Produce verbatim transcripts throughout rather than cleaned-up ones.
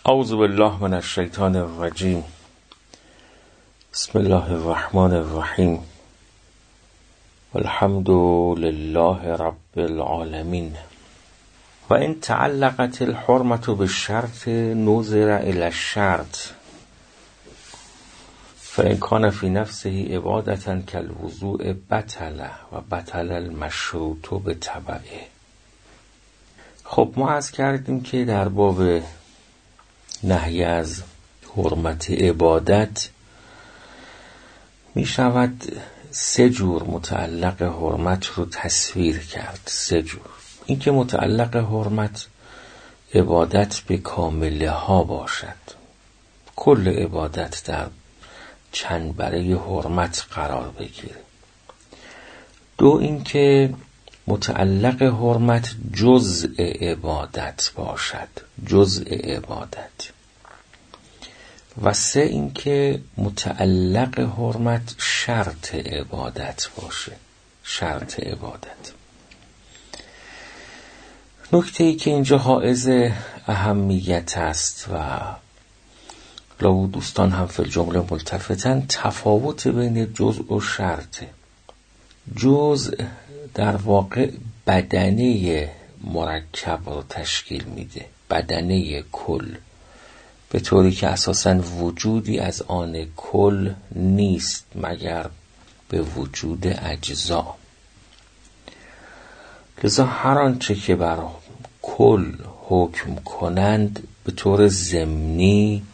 اعوذ بالله من الشیطان الرجیم. بسم الله الرحمن الرحیم. والحمد لله رب العالمین. و ان تعلقت الحرمة بالشرط نظر الى الشرط فان كان في نفسه عبادة كالوضوء بطل و بطل المشروط بتبعه. خب ما عرض کردیم که در باب نهی از حرمت عبادت می شود سه جور متعلق حرمت رو تصویر کرد. سه جور. این که متعلق حرمت عبادت به کامله ها باشد، کل عبادت در چند بره حرمت قرار بگیره. دو، این که متعلق حرمت جزء عبادت باشد، جزء عبادت. و سه، این که متعلق حرمت شرط عبادت باشه، شرط عبادت. نکته ای که اینجا حائز اهمیت است و لابد دوستان هم فی الجمله ملتفتن، تفاوت بین جزء و شرطه. جزء در واقع بدنه مرکب رو تشکیل میده، بدنه کل، به طوری که اساساً وجودی از آن کل نیست مگر به وجود اجزا. لذا هر آنچه که بر کل حکم کنند به طور ضمنی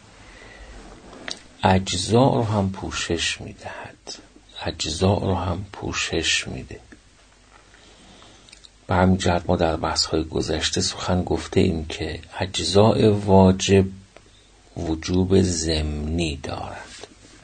اجزا رو هم پوشش میدهد، اجزا رو هم پوشش میده. به همین جهت ما در بحث‌های گذشته سخن گفته ایم که اجزاء واجب وجوب ضمنی دارد،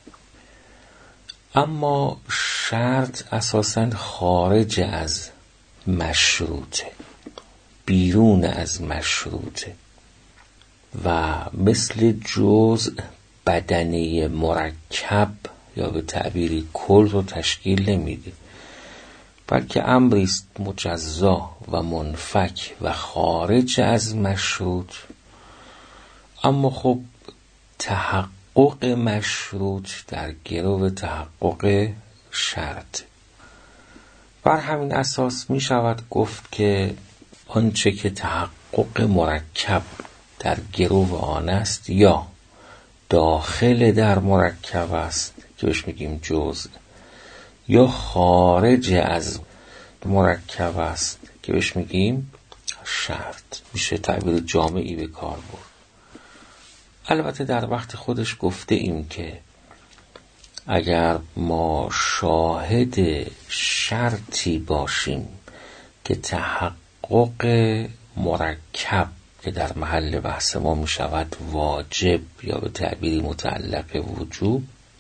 اما شرط اساساً خارج از مشروطه، بیرون از مشروطه و مثل جزء بدنه مرکب یا به تعبیری کل رو تشکیل نمیده، بلکه امری است مجزا و منفک و خارج از مشروط، اما خب تحقق مشروط در گرو تحقق شرط. بر همین اساس می شود گفت که آنچه که تحقق مرکب در گرو آن است یا داخل در مرکب است که بهش میگیم جزء، یا خارج از مرکب است که بهش میگیم شرط. میشه تعبیر جامعی به کار برد. البته در وقت خودش گفته ایم که اگر ما شاهد شرطی باشیم که تحقق مرکب که در محل بحث ما می شود واجب یا به تعبیری متعلق وجوب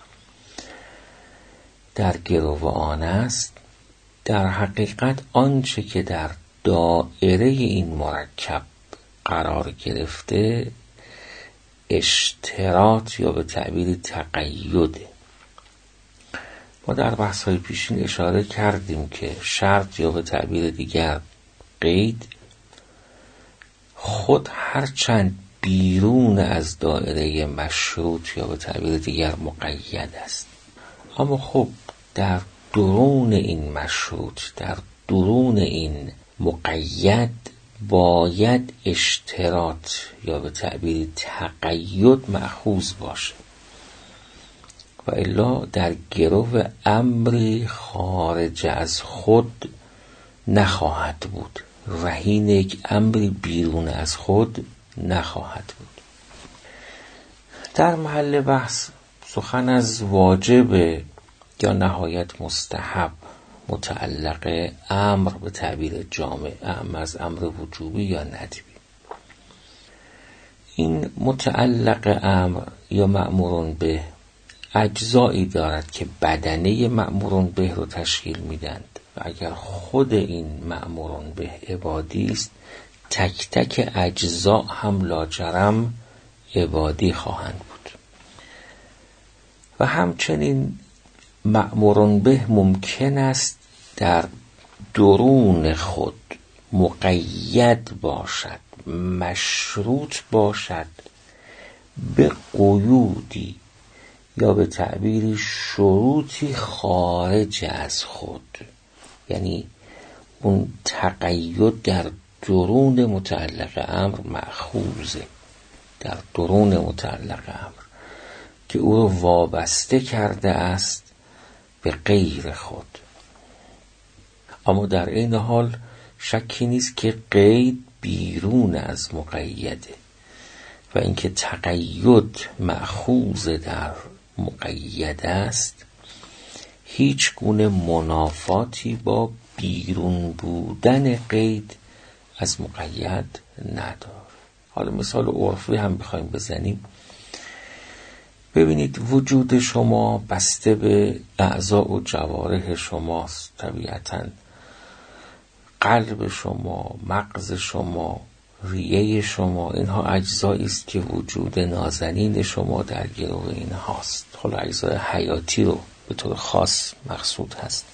در گرو آن است، در حقیقت آنچه که در دایره این مرکب قرار گرفته اشتراط یا به تعبیری تقیده. ما در بحث‌های پیشین اشاره کردیم که شرط یا به تعبیر دیگر قید خود هرچند بیرون از دایره مشروط یا به تعبیر دیگر مقید است، اما خب در درون این مشروط، در درون این مقید باید اشتراط یا به تعبیر تقید مأخوذ باشه و الا در گرو امری خارج از خود نخواهد بود، رهین یک امری بیرون از خود نخواهد بود. در محل بحث سخن از واجب یا نهایت مستحب متعلق امر به تعبیر جامع، اعم از امر وجوبی یا ندبی. این متعلق امر یا مأمورون به اجزایی دارد که بدنه مأمورون به رو تشکیل میدند و اگر خود این مأمورون به عبادی است، تک تک اجزا هم لاجرم عبادی خواهند بود. و همچنین مأمورون به ممکن است در درون خود مقید باشد، مشروط باشد به قیودی یا به تعبیری شروطی خارج از خود، یعنی اون تقید در درون متعلق امر مأخوذه، در درون متعلق امر که او رو وابسته کرده است به غیر خود. اما در این حال شکی نیست که قید بیرون از مقیده و اینکه تقید مأخوذ در مقید است هیچ گونه منافاتی با بیرون بودن قید از مقید نداره. حالا مثال عرفی هم بخوایم بزنیم، ببینید وجود شما بسته به اعضاء و جوارح شماست. طبیعتاً قلب شما، مغز شما، ریه شما، اینها اجزایی است که وجود نازنین شما در گروه اینهاست. حالا اجزای حیاتی رو به طور خاص مقصود هست.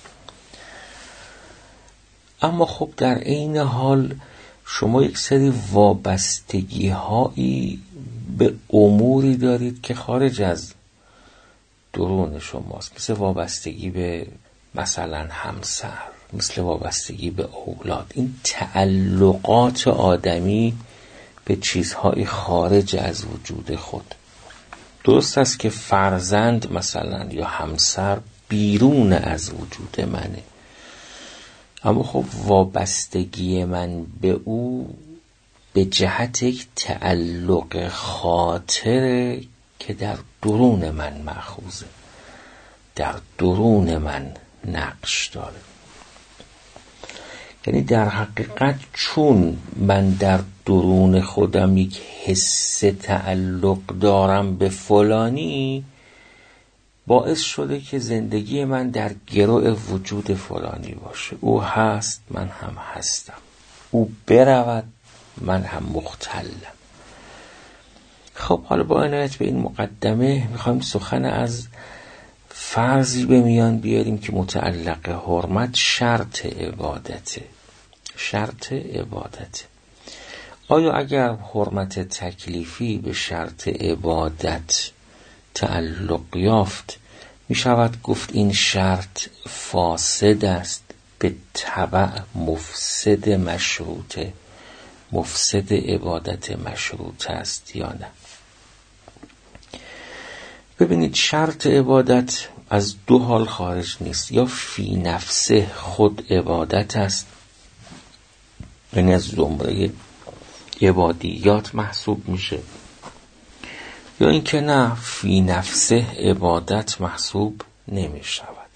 اما خب در این حال شما یک سری وابستگی هایی به اموری دارید که خارج از درون شماست، مثل وابستگی به مثلا همسر، مثل وابستگی به اولاد. این تعلقات آدمی به چیزهای خارج از وجود خود. درست است که فرزند مثلا یا همسر بیرون از وجود منه، اما خب وابستگی من به او به جهت یک تعلق خاطره که در درون من مأخوذه، در درون من نقش داره. یعنی در حقیقت چون من در درون خودم یک حس تعلق دارم به فلانی، باعث شده که زندگی من در گروه وجود فلانی باشه. او هست، من هم هستم. او برود، من هم مختلم. خب حالا با عنایت به این مقدمه میخوایم سخن از فرضی به میان بیاریم که متعلق حرمت شرط عبادته. شرط عبادته. آیا اگر حرمت تکلیفی به شرط عبادت تعلق یافت، می شود گفت این شرط فاسد است، به تبع مفسد مشروطه، مفسد عبادت مشروط است یا نه؟ ببینید شرط عبادت از دو حال خارج نیست. یا فی نفسه خود عبادت است، یعنی از زمره عبادیات محسوب میشه، یا اینکه نه، فی نفسه عبادت محسوب نمی شود.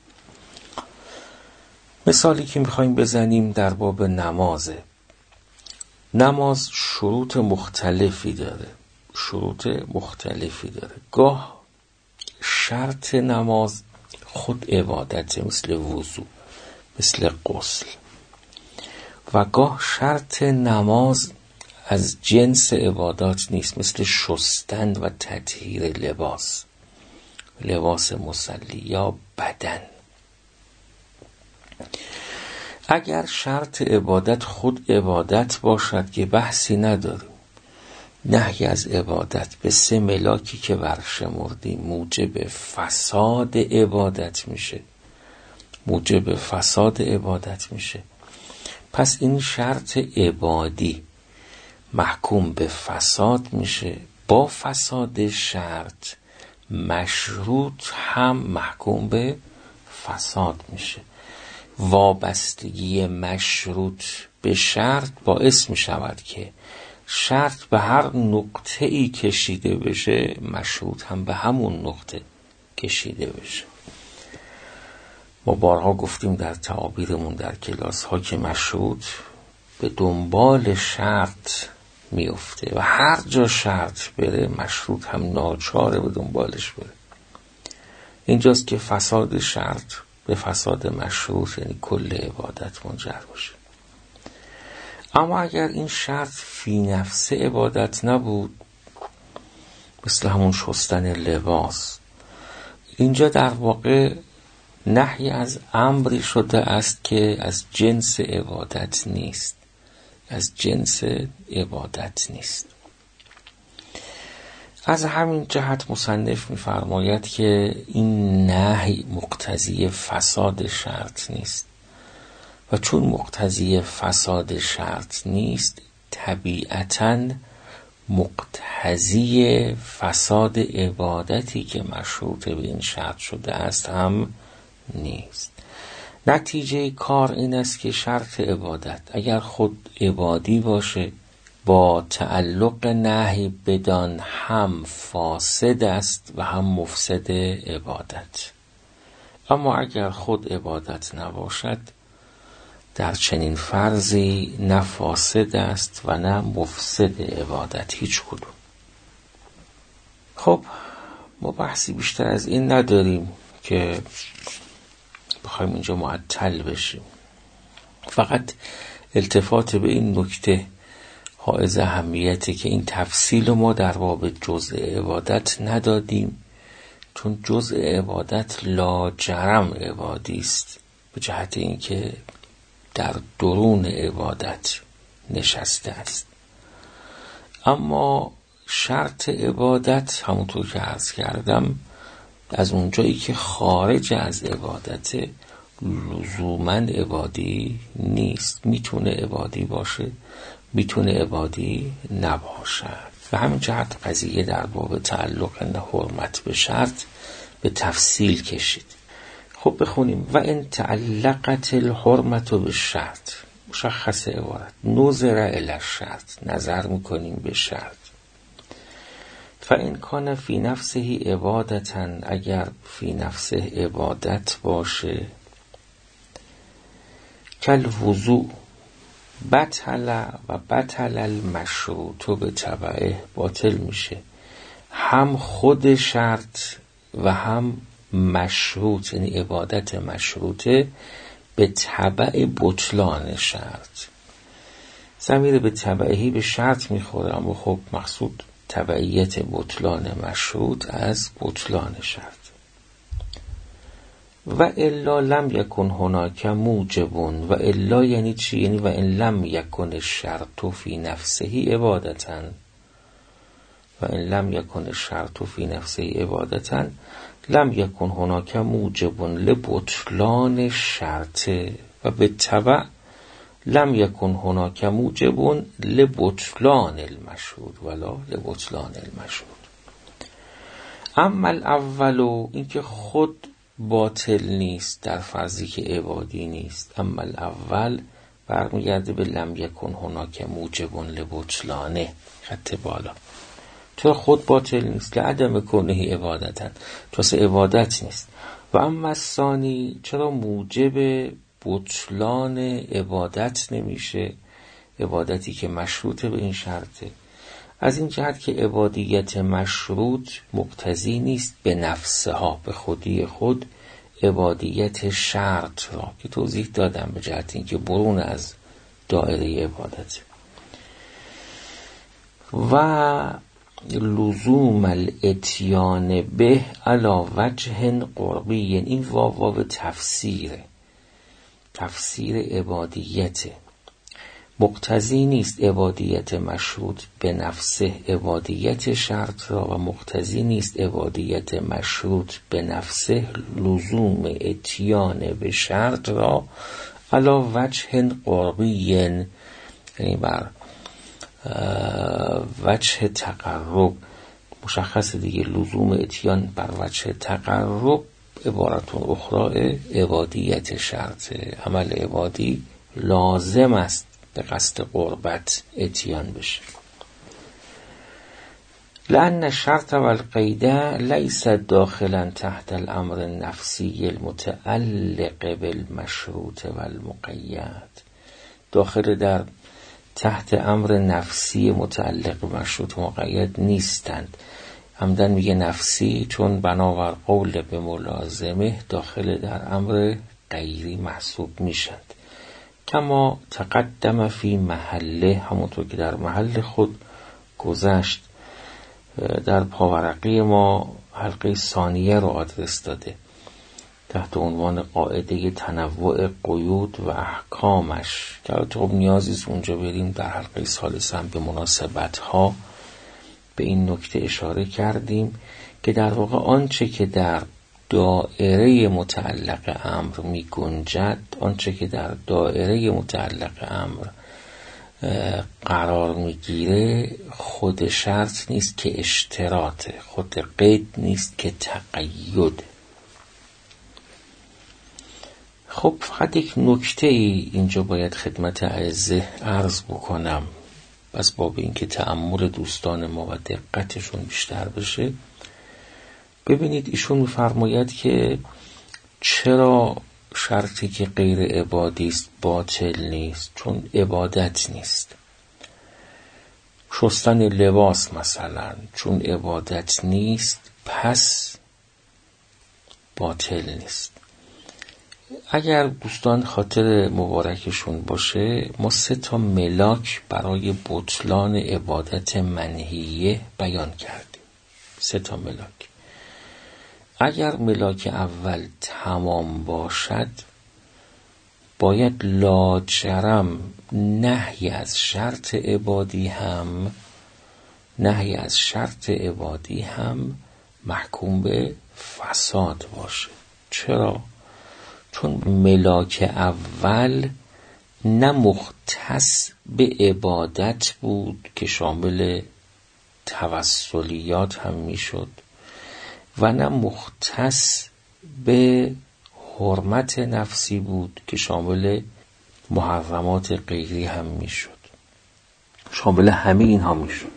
مثالی که میخوایم بزنیم در باب نمازه. نماز شروط مختلفی داره، شروط مختلفی داره. گاه شرط نماز خود عبادت، مثل وضو، مثل غسل، و گاه شرط نماز از جنس عبادات نیست، مثل شستن و تطهیر لباس، لباس مصلی یا بدن. اگر شرط عبادت خود عبادت باشد که بحثی نداریم، نهی از عبادت به سه ملاکی که برشمردیم موجب فساد عبادت میشه، موجب فساد عبادت میشه. پس این شرط عبادی محکوم به فساد میشه. با فساد شرط مشروط هم محکوم به فساد میشه. وابستگی مشروط به شرط باعث میشود که شرط به هر نقطه ای کشیده بشه، مشروط هم به همون نقطه کشیده بشه. ما بارها گفتیم در تعابیرمون در کلاس ها که مشروط به دنبال شرط میفته و هر جا شرط بره مشروط هم ناچاره به دنبالش بره. اینجاست که فساد شرط به فساد مشروط، یعنی کل عبادت، منجر بشه. اما اگر این شرط فی نفس عبادت نبود، مثل همون شستن لباس، اینجا در واقع نهی از امری شده است که از جنس عبادت نیست، از جنس عبادت نیست. از همین جهت مصنف می‌فرماید که این نهی مقتضی فساد شرط نیست و چون مقتضی فساد شرط نیست طبیعتاً مقتضی فساد عبادتی که مشروط به این شرط شده است هم نیست. نتیجه کار این است که شرط عبادت اگر خود عبادی باشه با تعلق نهی بدان هم فاسد است و هم مفسد عبادت. اما اگر خود عبادت نباشد در چنین فرضی نه فاسد است و نه مفسد عبادت، هیچ کدوم. خب ما بحثی بیشتر از این نداریم که بخوایم اینجا معطل بشیم. فقط التفات به این نکته حائز اهمیته که این تفصیل ما در باب جزء عبادت ندادیم، چون جزء عبادت لاجرم عبادی است به جهت اینکه در درون عبادت نشسته است. اما شرط عبادت همونطور که عرض کردم از اونجایی که خارج از عبادت لزوماً عبادی نیست، میتونه عبادی باشه میتونه عبادی نباشد. و همین جهت قضیه در باب تعلق حرمت به شرط به تفصیل کشید. خب بخونیم و ان تعلقت الحرمت به شرط، مشخص عبارت نظر الی الشرط، نظر میکنیم به شرط. فان کان فی نفسه عبادتا، اگر فی نفسه عبادت باشه، کل وضوء بطل و بطل المشروط به تبعه، باطل میشه هم خود شرط و هم مشروط، یعنی عبادت مشروطه به تبع بطلان شرط. ضمیر به تبعهی به شرط میخوره، اما خب مقصود تبعیت بطلان مشروط از بطلان شرط. و الا لم یکن هناک موجبون، و الا یعنی چی؟ یعنی و ان لم یکن الشرط فی نفسه عبادتا، و ان لم یکن الشرط فی نفسه عبادتا لم یکن هناک موجبون لبطلان شرط، و به تبع لم یکن هناک موجبون لبطلان المشروط ولا لبطلان المشروط. اما الاولو، این که خود باطل نیست در فرضی که عبادی نیست، اما الاول برمیگرده به لم یکن هناک موجبون لبطلانه، خط بالا. تو خود باطل نیست لعدم کنه عبادتن، تو اصلا عبادت نیست. و اما ثانی، چرا موجب بطلان عبادت نمیشه؟ عبادتی که مشروطه به این شرطه، از این جهت که عبادیت مشروط مقتضی نیست به نفسها، به خودی خود، عبادیت شرط را که توضیح دادم به جهت این که برون از دایره عبادت. و لزوم الاتیان به علی وجه قربی، این واو واو تفسیره، تفسیر عبادیته. مقتضی نیست عبادیت مشروط به نفسه عبادیت شرط را، و مقتضی نیست عبادیت مشروط به نفسه لزوم اتیان به شرط را علی وجه قربی، یعنی بر وجه تقرب. مشخص دیگه لزوم اتیان بر وجه تقرب عبارتون اخرى عبادیت شرط، عمل عبادی لازم است به قصد قربت اتیان بشه. لأن الشرط والقیده لیس داخلا تحت الامر النفسی المتعلق بالمشروط والمقید، داخل در تحت امر نفسی متعلق به مشروط مقید نیستند. عمدن میگه نفسی چون بنابر قول به ملازمه داخل در امر غیری محسوب میشند. کما تقدم فی محله، همونطور که در محل خود گذشت. در پاورقی ما حلقه ثانیه رو آدرس داده تحت عنوان قاعده تنوع قیود و احکامش، که البته خب نیازی است اونجا بریم در حلقه ثالثه هم به مناسبت ها به این نکته اشاره کردیم که در واقع آنچه که در دایره متعلق امر می گنجد، آنچه که در دایره متعلق امر قرار می گیره، خود شرط نیست که اشتراطه، خود قید نیست که تقید. خب فقط یک نکته ای اینجا باید خدمت اعزه عرض بکنم، بس باب این که تأمل دوستان ما و دقتشون بیشتر بشه. ببینید ایشون می‌فرماید که چرا شرطی که غیر عبادی است باطل نیست؟ چون عبادت نیست. شستن لباس مثلا چون عبادت نیست پس باطل نیست. اگر دوستان خاطر مبارکشون باشه، ما سه تا ملاک برای بطلان عبادت منهیه بیان کردیم. سه تا ملاک. اگر ملاک اول تمام باشد، باید لاجرم نهی از شرط عبادی هم نهی از شرط عبادی هم محکوم به فساد باشه. چرا؟ چون ملاک اول نه مختص به عبادت بود که شامل توسلیات هم میشد و نه مختص به حرمت نفسی بود که شامل محرمات غیری هم میشد، شامل همه اینها میشد.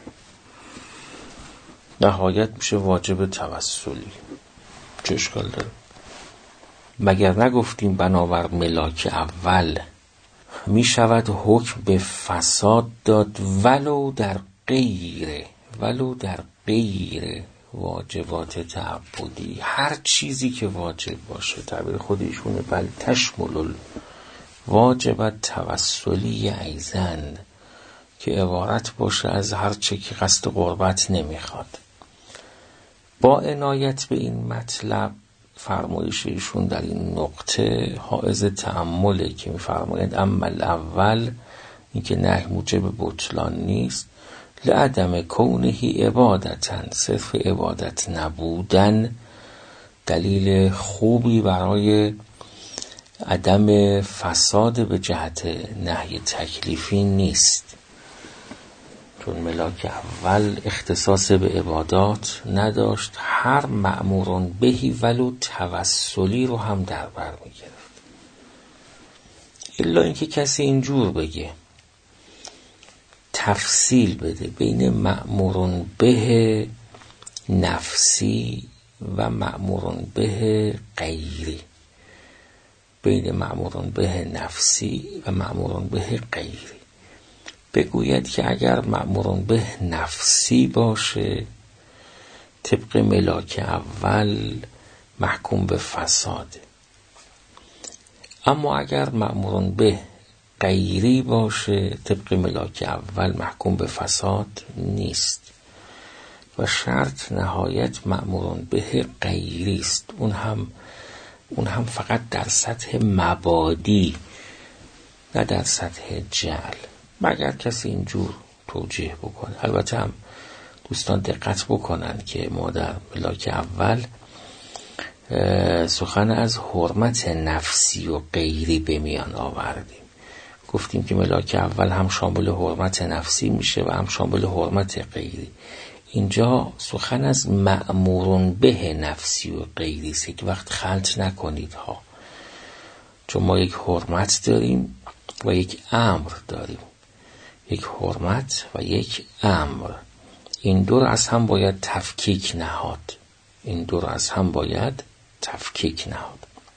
نهایت میشه واجب توسلی. چه اشکال داره؟ مگر نگفتیم بنابر ملاک اول می شود حکم به فساد داد ولو در غیر ولو در غیر واجبات تعبدی؟ هر چیزی که واجب باشه، تعبیر خود ایشونه، بل تشمل واجبت توسلی ایزن، که عبارت باشه از هر چه که قصد قربت نمیخواد. با عنایت به این مطلب، فرمایش ایشون در این نقطه حائز تأمله که می‌فرمایند اما الاول، این که نهی موجب بطلان نیست، لعدم کونهی عبادتن، صرف عبادت نبودن دلیل خوبی برای عدم فساد به جهت نهی تکلیفی نیست. چون ملاک اول اختصاص به عبادات نداشت، هر مأمورون بهی ولو توسلی رو هم در بر می گرفت. الا اینکه کسی اینجور بگه، تفصیل بده بین مأمورون به نفسی و مأمورون به غیری، بین مأمورون به نفسی و مأمورون به غیری، بگوید که اگر مأمورون به نفسی باشه طبق ملاک اول محکوم به فساده، اما اگر مأمورون به غیری باشه طبق ملاک اول محکوم به فساد نیست. و شرط نهایت مأمورون به غیری است، اون هم اون هم فقط در سطح مبادی نه در سطح جعل. مگر کسی اینجور توجیه بکنه. البته هم دوستان دقت بکنن که ما در ملاک اول سخن از حرمت نفسی و غیری به میان آوردیم. گفتیم که ملاک اول هم شامل حرمت نفسی میشه و هم شامل حرمت غیری. اینجا سخن از مأمورون به نفسی و غیری است. یک وقت خلط نکنید ها، چون ما یک حرمت داریم و یک امر داریم، یک حرمت و یک امر. این دو را از هم باید تفکیک نهاد این دو را از هم باید تفکیک نهاد.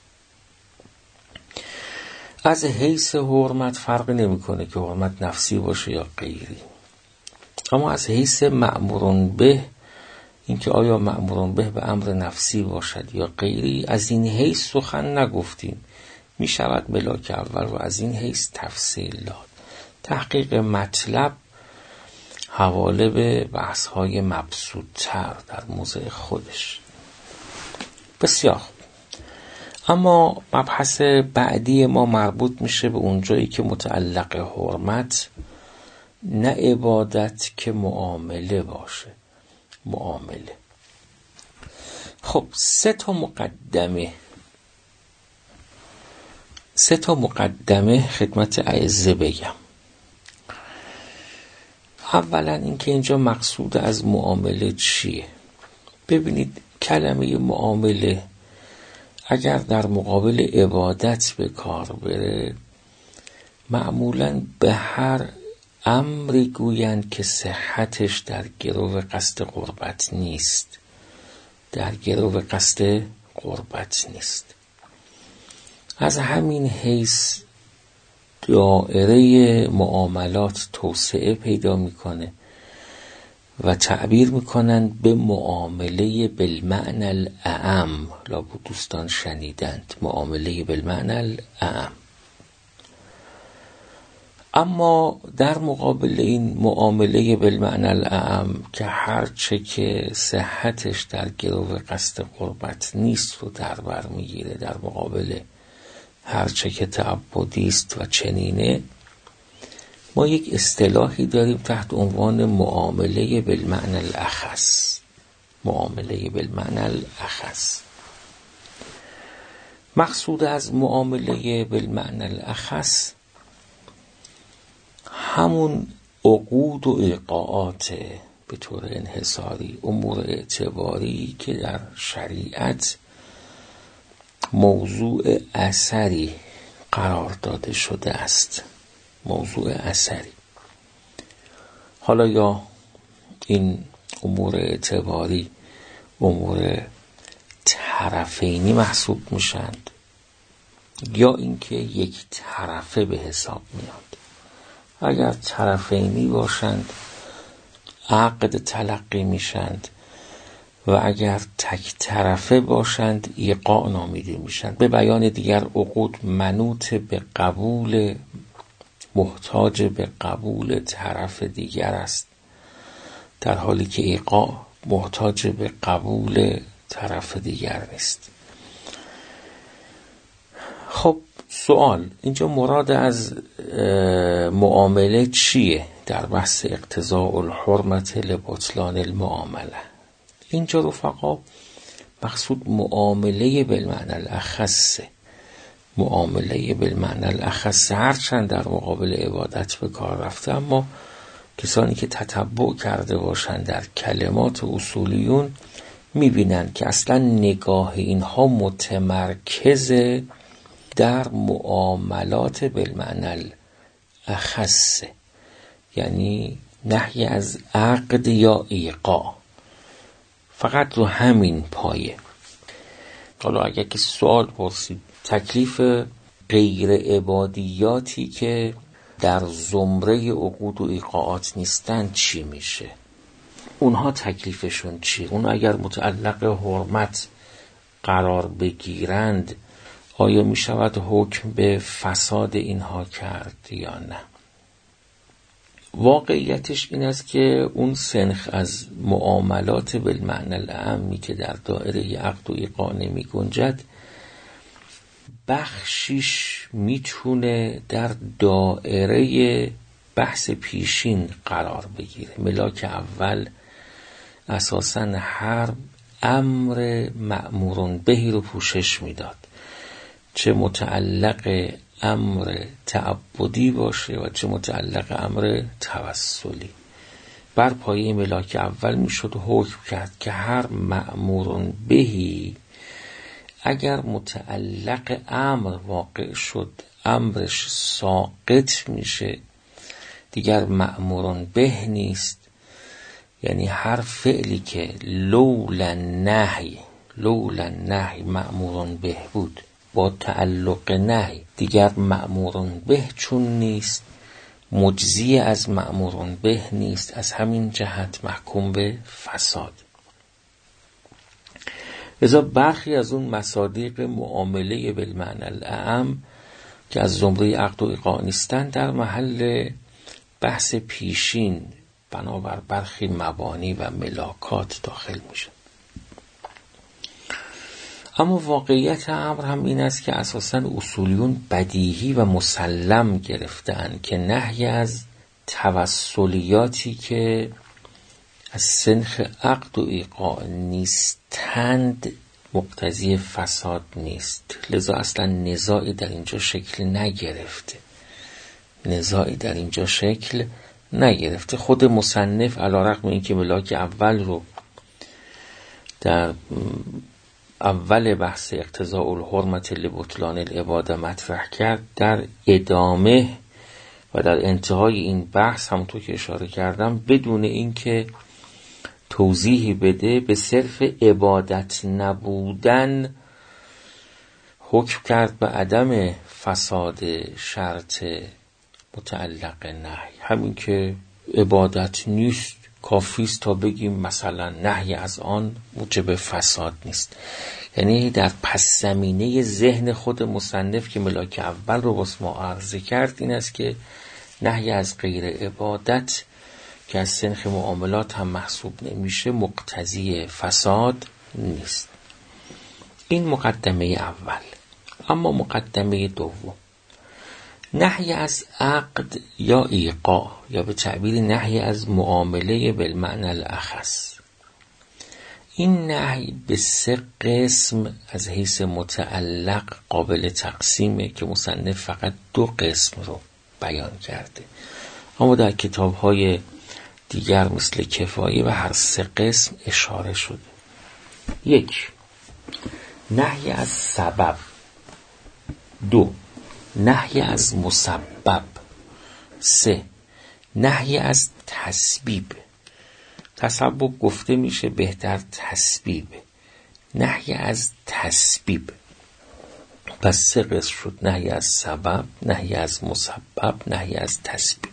از حیث حرمت فرق نمی کنه که حرمت نفسی باشه یا غیری، اما از حیث مأمورون به، این که آیا مأمورون به به امر نفسی باشد یا غیری، از این حیث سخن نگفتیم. می شود ملاک اول رو از این حیث تفصیل داد. تحقیق مطلب حواله به بحث های مبسوط تر در موضع خودش. بسیار. اما مبحث بعدی ما مربوط میشه به اونجایی که متعلق حرمت نه عبادت که معامله باشه. معامله. خب سه تا مقدمه سه تا مقدمه خدمت اعزه بگم. اولا اینکه اینجا مقصود از معامله چیه؟ ببینید کلمه معامله اگر در مقابل عبادت به کار بره معمولاً به هر امری گویند که صحتش در گرو قصد قربت نیست، در گرو قصد قربت نیست. از همین حیث دایره معاملات توسعه پیدا میکنه و تعبیر میکنن به معامله بالمعنی الاعم. لابد دوستان شنیدند معامله بالمعنی الاعم. اما در مقابل این معامله بالمعنی الاعم که هرچه که صحتش در گرو قصد قربت نیست رو در بر میگیره، در مقابل هرچه که تعبدی است و چنینه، ما یک اصطلاحی داریم تحت عنوان معامله بالمعنی الاخص. معامله بالمعنی الاخص. مقصود از معامله بالمعنی الاخص همون عقود و ایقاعات به طور انحصاری، امور اعتباری که در شریعت موضوع اثری قرار داده شده است. موضوع اثری. حالا یا این امور اعتباری امور طرفینی محسوب میشند یا اینکه یک طرفه به حساب میاد. اگر طرفینی باشند عقد تلقی میشند و اگر تک طرفه باشند ایقاع نامیده میشند. به بیان دیگر عقود منوط به قبول، محتاج به قبول طرف دیگر است، در حالی که ایقاع محتاج به قبول طرف دیگر نیست. خب سوال اینجا مراد از معامله چیه در بحث اقتضاء الحرمت لبطلان المعامله؟ اینجا رفقا مقصود معامله بالمعنی الاخص. معامله بالمعنی الاخص هرچند در مقابل عبادت به کار رفته، اما کسانی که تتبع کرده باشند در کلمات اصولیون میبینند که اصلا نگاه اینها متمرکز در معاملات بالمعنی الاخص، یعنی نهی از عقد یا ایقاع، فقط رو همین پایه. حالا اگر کسی سوال پرسید تکلیف غیر عبادیاتی که در زمره عقود و ایقاعات نیستن چی میشه؟ اونها تکلیفشون چی؟ اونها اگر متعلق حرمت قرار بگیرند آیا می شود حکم به فساد اینها کرد یا نه؟ واقعیتش این است که اون سنخ از معاملات بالمعنی الاعمی که در دایره عقد و ایقاع نمی گنجد بخشیش میتونه در دایره بحث پیشین قرار بگیره. ملاک اول اساساً هر امر مأمور بهی رو پوشش میداد، چه متعلق امر تعبدی باشه و چه متعلق امر توسلی. بر پایه ملاک اول میشد حکم کرد که هر مأمور بهی اگر متعلق امر واقع شد امرش ساقط میشه، دیگر مأمور به نیست. یعنی هر فعلی که لولا نهی لولا نهی مأمور به بود با تعلق نهی دیگر مأمور به چون نیست، مجزی از مأمور به نیست، از همین جهت محکوم به فساد. لذا برخی از اون مصادیق معامله بالمعنی الاعم که از زمره عقد و ایقاع نیستن در محل بحث پیشین بنابر برخی مبانی و ملاکات داخل میشه. اما واقعیت امر هم این است که اساساً اصولیون بدیهی و مسلم گرفتن که نهی از توسلیاتی که از سنخ عقد و ایقاع نیستند مقتضی فساد نیست. لذا اصلا نزاعی در اینجا شکل نگرفته نزاعی در اینجا شکل نگرفته. خود مصنف علیرغم اینکه ملاک اول رو در اول بحث اقتضاء الحرمت لبطلان العباده مطرح کرد، در ادامه و در انتهای این بحث همونطور که اشاره کردم بدون اینکه توضیحی بده به صرف عبادت نبودن حکم کرد به عدم فساد شرط متعلق نهی. همین که عبادت نیست کافیست تا بگیم مثلا نهی از آن موجب فساد نیست. یعنی در پس زمینه ذهن خود مصنف که ملاک اول رو واسه ما عرضه کرد این است که نهی از غیر عبادت که از سنخ معاملات هم محسوب نمیشه مقتضی فساد نیست. این مقدمه اول. اما مقدمه دوم، نهی از عقد یا ایقاع یا به تعبیر نهی از معامله بالمعنی الاخص. این نهی به سه قسم از حیث متعلق قابل تقسیمه که مصنف فقط دو قسم رو بیان کرده، اما در کتاب‌های دیگر مثل کفایه و هر سه قسم اشاره شده. یک، نهی از سبب. دو، نهی از مسبب. سه، نهی از تسبیب. تسبب گفته میشه بهتر تسبیب. نهی از تسبیب. پس سه قسم شد: نهی از سبب، نهی از مسبب، نهی از تسبیب.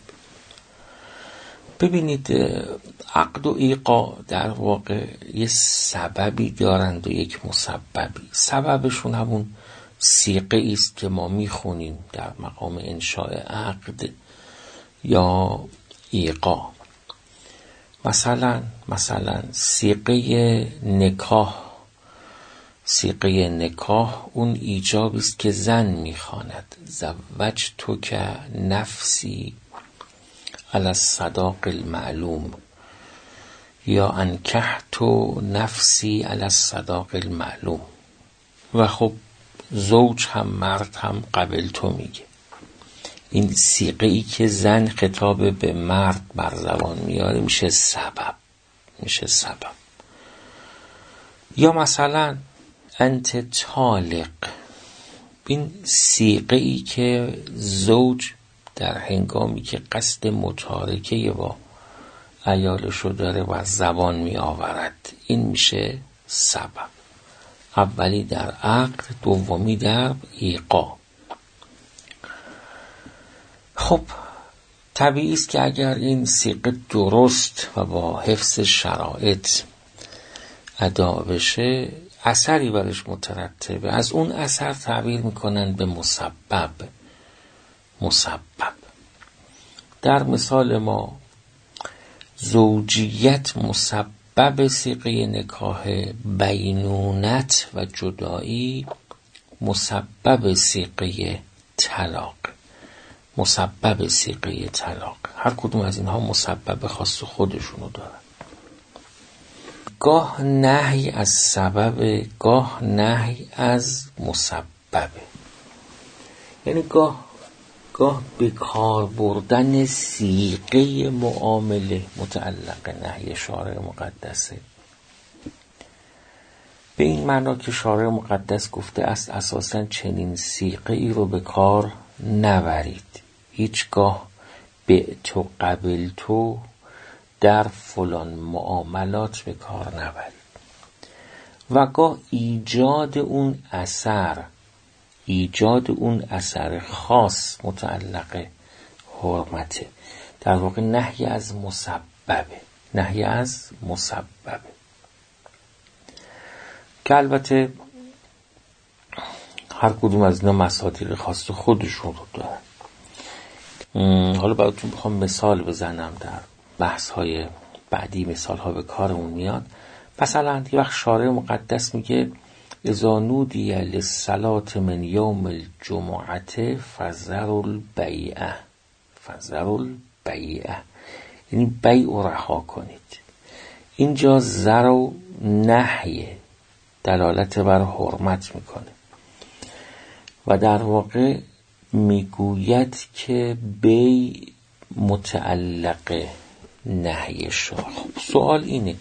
ببینید عقد و ایقاع در واقع یه سببی دارند و یک مسببی. سببشون همون صیغه است که ما میخونیم در مقام انشاء عقد یا ایقاع. مثلا مثلا صیغه نکاح، صیغه نکاح اون ایجابی است که زن میخواند زوجتک نفسی علی الصداق المعلوم یا انکحت نفسی علی الصداق المعلوم. و خب زوج هم مرد هم قبل تو میگه. این صیغه ای که زن خطاب به مرد بر زبان میاره میشه سبب، میشه سبب. یا مثلا انت طالق، این صیغه ای که زوج در هنگامی که قصد متارکه با عیالشو داره و زبان می آورد، این میشه سبب. اولی در عقد، دومی در ایقاع. خب طبیعی است که اگر این صیغه درست و با حفظ شرایط ادا بشه اثری برش مترتبه. از اون اثر تعبیر میکنن به مسبب. مسبب در مثال ما زوجیت مسبب صیغه نکاح، بینونت و جدایی مسبب صیغه طلاق. مسبب صیغه طلاق. هر کدوم از اینها مسبب خاص خودشونو دارن. گاه نهی از سبب، گاه نهی از مسببه. یعنی گاه گاه به کار بردن صیغه معامله متعلق نهی شارع مقدسه. به این معنا که شارع مقدس گفته است اساساً چنین صیغه ای رو به کار نبرید. هیچگاه به تو قبل تو در فلان معاملات به کار نبرید. و گاه ایجاد اون اثر، ایجاد اون اثر خاص متعلق حرمته. در واقع نهی از مسببه، نهی از مسببه که البته هر کدوم از اینا مصادیق خاص خودشون رو دارن. حالا براتون بخوام مثال بزنم، در بحث های بعدی مثال ها به کارمون میاد. مثلا یه وقت شارع مقدس میگه اذا نودی للصلاة من یوم الجمعه فذروا البیعه. فذروا البیعه یعنی بیع رو رها کنید. اینجا زر و نهی دلالت بر حرمت میکنه و در واقع میگوید که بی متعلق نهی شاه. سوال اینه،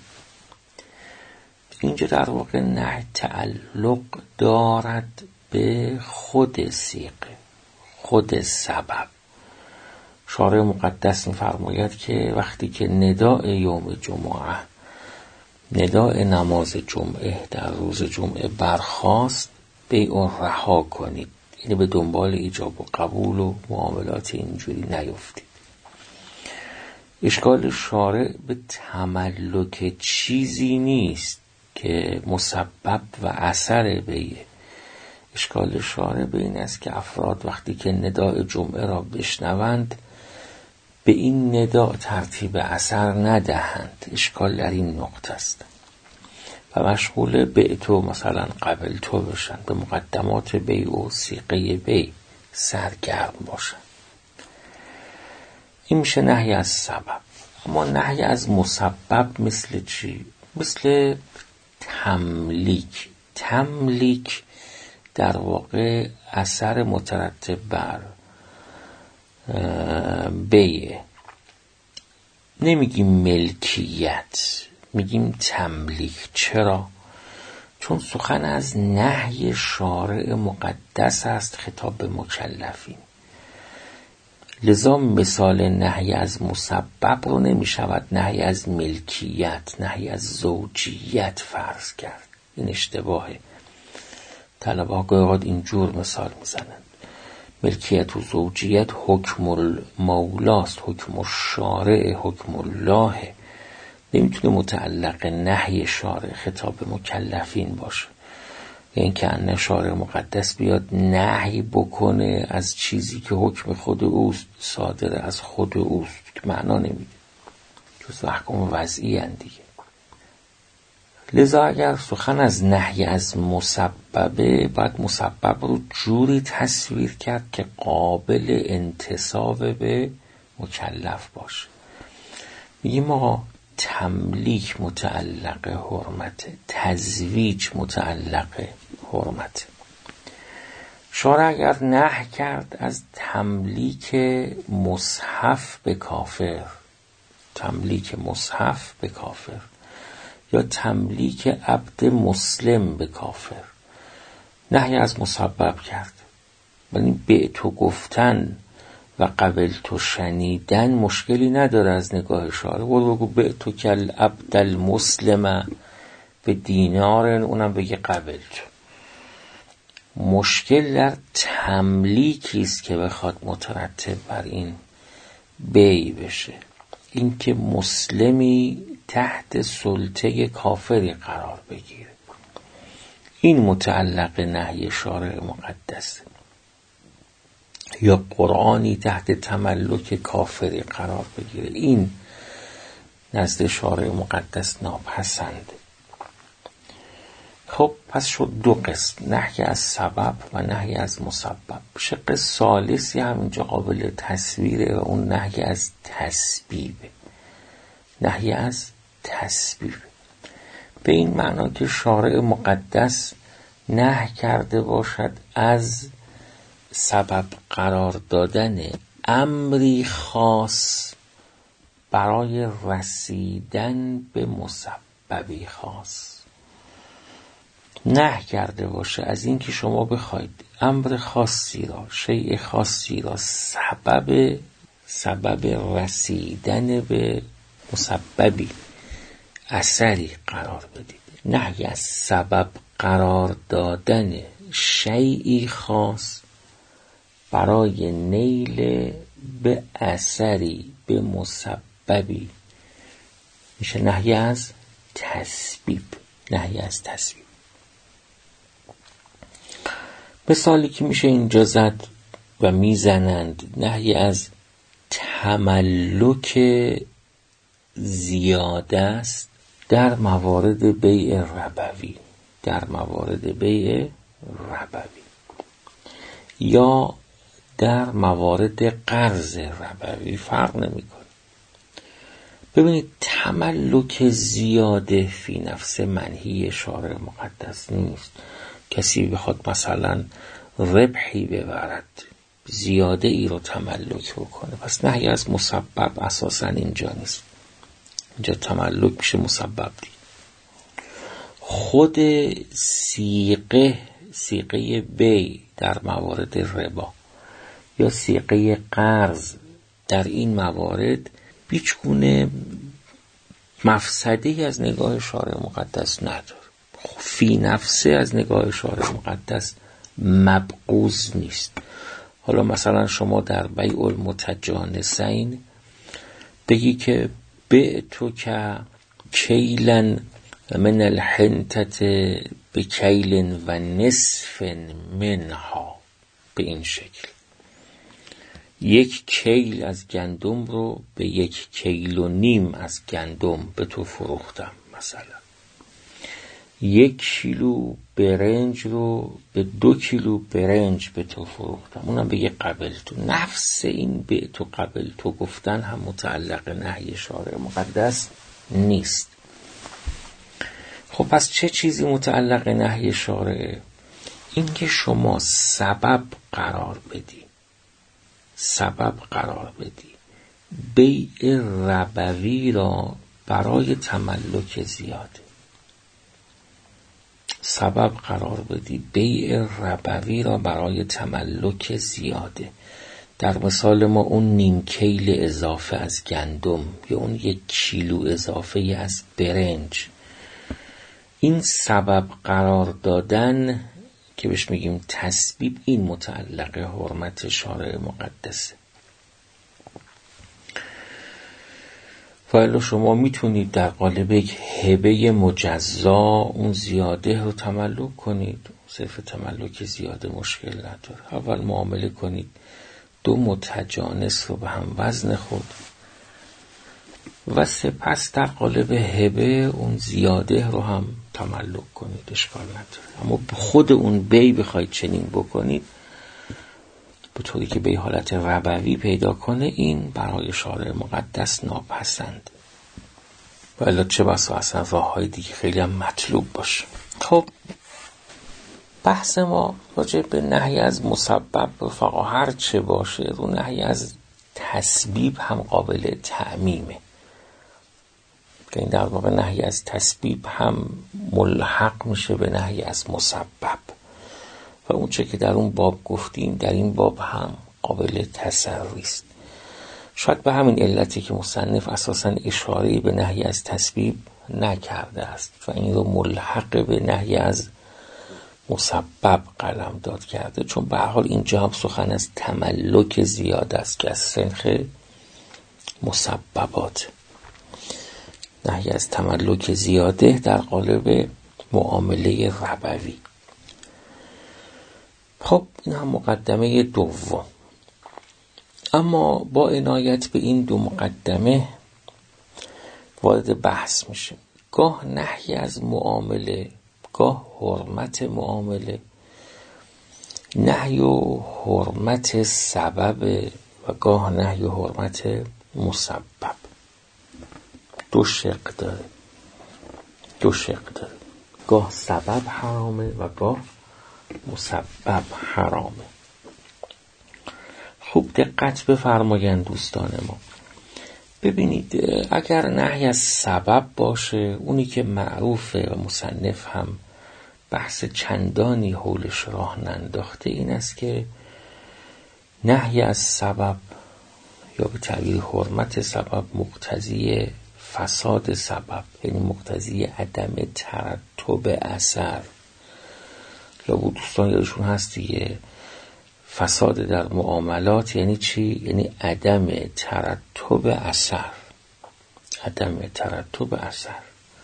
اینجا در واقع نهی تعلق دارد به خود صیغه، خود سبب. شارع مقدس می‌فرماید که وقتی که نداء یوم جمعه، نداء نماز جمعه در روز جمعه برخاست، بیع و رها کنید، یعنی به دنبال ایجاب و قبول و معاملات اینجوری نیفتید. اشکال شارع به تملک چیزی نیست که مسبب و اثر بیه. اشکال شارع به این است که افراد وقتی که نداء جمعه را بشنوند به این نداء ترتیب اثر ندهند. اشکال در این نقطه است و مشغول بیعتو مثلا قبل تو بشن، به مقدمات بیع و صیغه بیع سرگرم باشن. این میشه نهی از سبب. اما نهی از مسبب مثل چی؟ مثل تملیک. تملیک در واقع اثر مترتب بر بیع. نمیگیم ملکیت، میگیم تملیک. چرا؟ چون سخن از نهی شارع مقدس است خطاب به مکلفین. لذا مثال نهی از مسبب رو نمی شود نهی از ملکیت، نهی از زوجیت فرض کرد. این اشتباهه. طلبه ها گاهی اینجور مثال میزنند. ملکیت و زوجیت حکم المولاست، حکم الشارع، حکم الله. نمیتونه متعلق نهی شارع خطاب به مکلفین باشه. یعنی که ان شارع مقدس بیاد نهی بکنه از چیزی که حکم خود اوست، صادر از خود اوست، که معنا نمیده. جز احکام وضعی هستند دیگه. لذا اگر سخن از نهی از مسببه، باید مسبب رو جوری تصویر کرد که قابل انتساب به مکلف باشه. میگیم آقا تملیک متعلق حرمت، تزویج متعلق حرمت. شارع اگر نهی کرد از تملیک مصحف به کافر، تملیک مصحف به کافر، یا تملیک عبد مسلم به کافر، نهی از مسبب کرد. ولی به تو گفتن و قبل تو شنیدن مشکلی نداره از نگاه شارع. برو بگو به تو کل عبد المسلم به دینار، اونم بگه قبل تو. مشکل در تملیکی است که بخواد مترتب بر این بیع بشه. این که مسلمی تحت سلطه کافری قرار بگیره، این متعلق نهی شارع مقدسه. یا قرآنی تحت تملک کافری قرار بگیره، این نزد شارع مقدس ناپسنده. خب پس شد دو قسم، نهی از سبب و نهی از مسبب. شق ثالثی هم اینجا قابل تصویره و اون نهی از تسبیبه. نهی از تسبیب به این معنا که شارع مقدس نهی کرده باشد از سبب قرار دادن امری خاص برای رسیدن به مسببی خاص. نهی کرده باشه از این که شما بخواید امر خاصی را، شیء خاصی را سبب سبب رسیدن به مسببی، اثری قرار بدید. نهی از سبب قرار دادن شیئی خاص برای نیل به اثری، به مسببی، میشه نهی از تسبیب. نهی از تسبیب. مثالی که میشه اینجا زد و میزنند، نهی از تملک زیاده است در موارد بیع ربوی، در موارد بیع ربوی یا در موارد قرض ربوی، فرق نمیکنه. ببینید تملک زیاده فی نفس منهی شارع مقدس نیست. کسی بخواد مثلا ربحی ببرد، زیاده ای رو تملک بکنه، پس نهی از مسبب اساسا اینجا نیست. اینجا تملک میشه مسبب دید. خود صیغه صیغه بی در موارد ربا یا صیغه قرض در این موارد هیچ گونه مفسده‌ای از نگاه شارع مقدس نداره. فی نفسه از نگاه شارع مقدس مبغوض نیست. حالا مثلا شما در بیع المتجانسین بگی که بعتو که کیلن من الحنتت به کیلن و نصف منها، به این شکل یک کیل از گندم رو به یک کیل و نیم از گندم به تو فروختم، مثلا یک کیلو برنج رو به دو کیلو برنج به تو فروختم، اونم به یک قبل تو. نفس این به تو قبل تو گفتن هم متعلق نهی شارع مقدس نیست. خب پس چه چیزی متعلق نهی شارع؟ این که شما سبب قرار بدی سبب قرار بدی بیع ربوی را برای تملک زیاده، سبب قرار بدی بیع ربوی را برای تملک زیاده. در مثال ما اون نیم کیل اضافه از گندم یا اون یک کیلو اضافه از برنج، این سبب قرار دادن که بهش میگیم تسبیب، این متعلق حرمت شارع مقدسه. ولی شما میتونید در قالب یک هبه مجزا اون زیاده رو تملک کنید. صرف تملک زیاده مشکل نداره. اول معامله کنید دو متجانس رو به هم وزن خود و سپس در قالب هبه اون زیاده رو هم تملک کنید، اشکال نداره. اما خود اون بی بخواید چنین بکنید به طوری که به حالت ربوی پیدا کنه، این برای شارع مقدس ناپسند. ولی چه بسا اصلا راه های دیگه خیلی هم مطلوب باشه. خب بحث ما راجع به نهی از مسبب رفقا هر چه باشه، رو نهی از تسبیب هم قابل تعمیمه. که این در واقع نهی از تسبیب هم ملحق میشه به نهی از مسبب و اون چه که در اون باب گفتیم در این باب هم قابل تسری است. شاید به همین علتی که مصنف اساساً اشاره به نهی از تسبیب نکرده است و این رو ملحق به نهی از مسبب قلم داد کرده، چون به هر حال اینجا هم سخن از تملک زیاد است که از سنخ مسببات. نهی از تملک زیاده در قالب معامله ربوی. خب این هم مقدمه دوم. اما با عنایت به این دو مقدمه وارد بحث میشه. گاه نهی از معامله، گاه حرمت معامله، نهی و حرمت سبب و گاه نهی و حرمت مسبب. دو شق داره دو شق داره گاه سبب حرامه و گاه مسبب حرامه. خوب دقت بفرمایند دوستان ما. ببینید اگر نهی از سبب باشه، اونی که معروفه و مصنف هم بحث چندانی حولش راه ننداخته، این است که نهی از سبب یا به تعبیر حرمت سبب مقتضی فساد سبب، یعنی مقتضی عدم ترتب اثر. یا بود دوستان یادشون هست دیگه، فساد در معاملات یعنی چی؟ یعنی عدم ترتب اثر. عدم ترتب اثر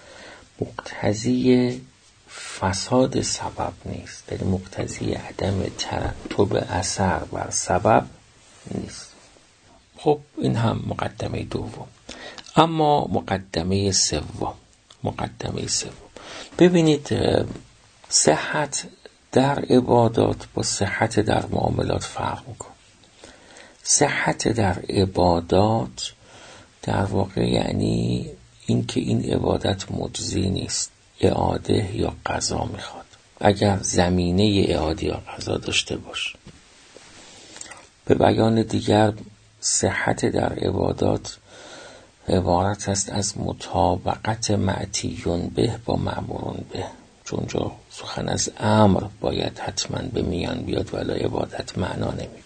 مقتضی فساد سبب نیست، یعنی مقتضی عدم ترتب اثر بر سبب نیست. خب این هم مقدمه دوم. اما مقدمه سوم مقدمه سوم ببینید صحت در عبادات با صحت در معاملات فرق میکنه. صحت در عبادات در واقع یعنی این که این عبادت مجزی نیست، اعاده یا قضا میخواد. اگر زمینه اعاده یا قضا داشته باش. به بیان دیگر صحت در عبادات عبارت است از مطابقت معتیون به با مأمورون به، چون جا سخن از امر باید حتما به میان بیاد ولی عبادت معنا نمی.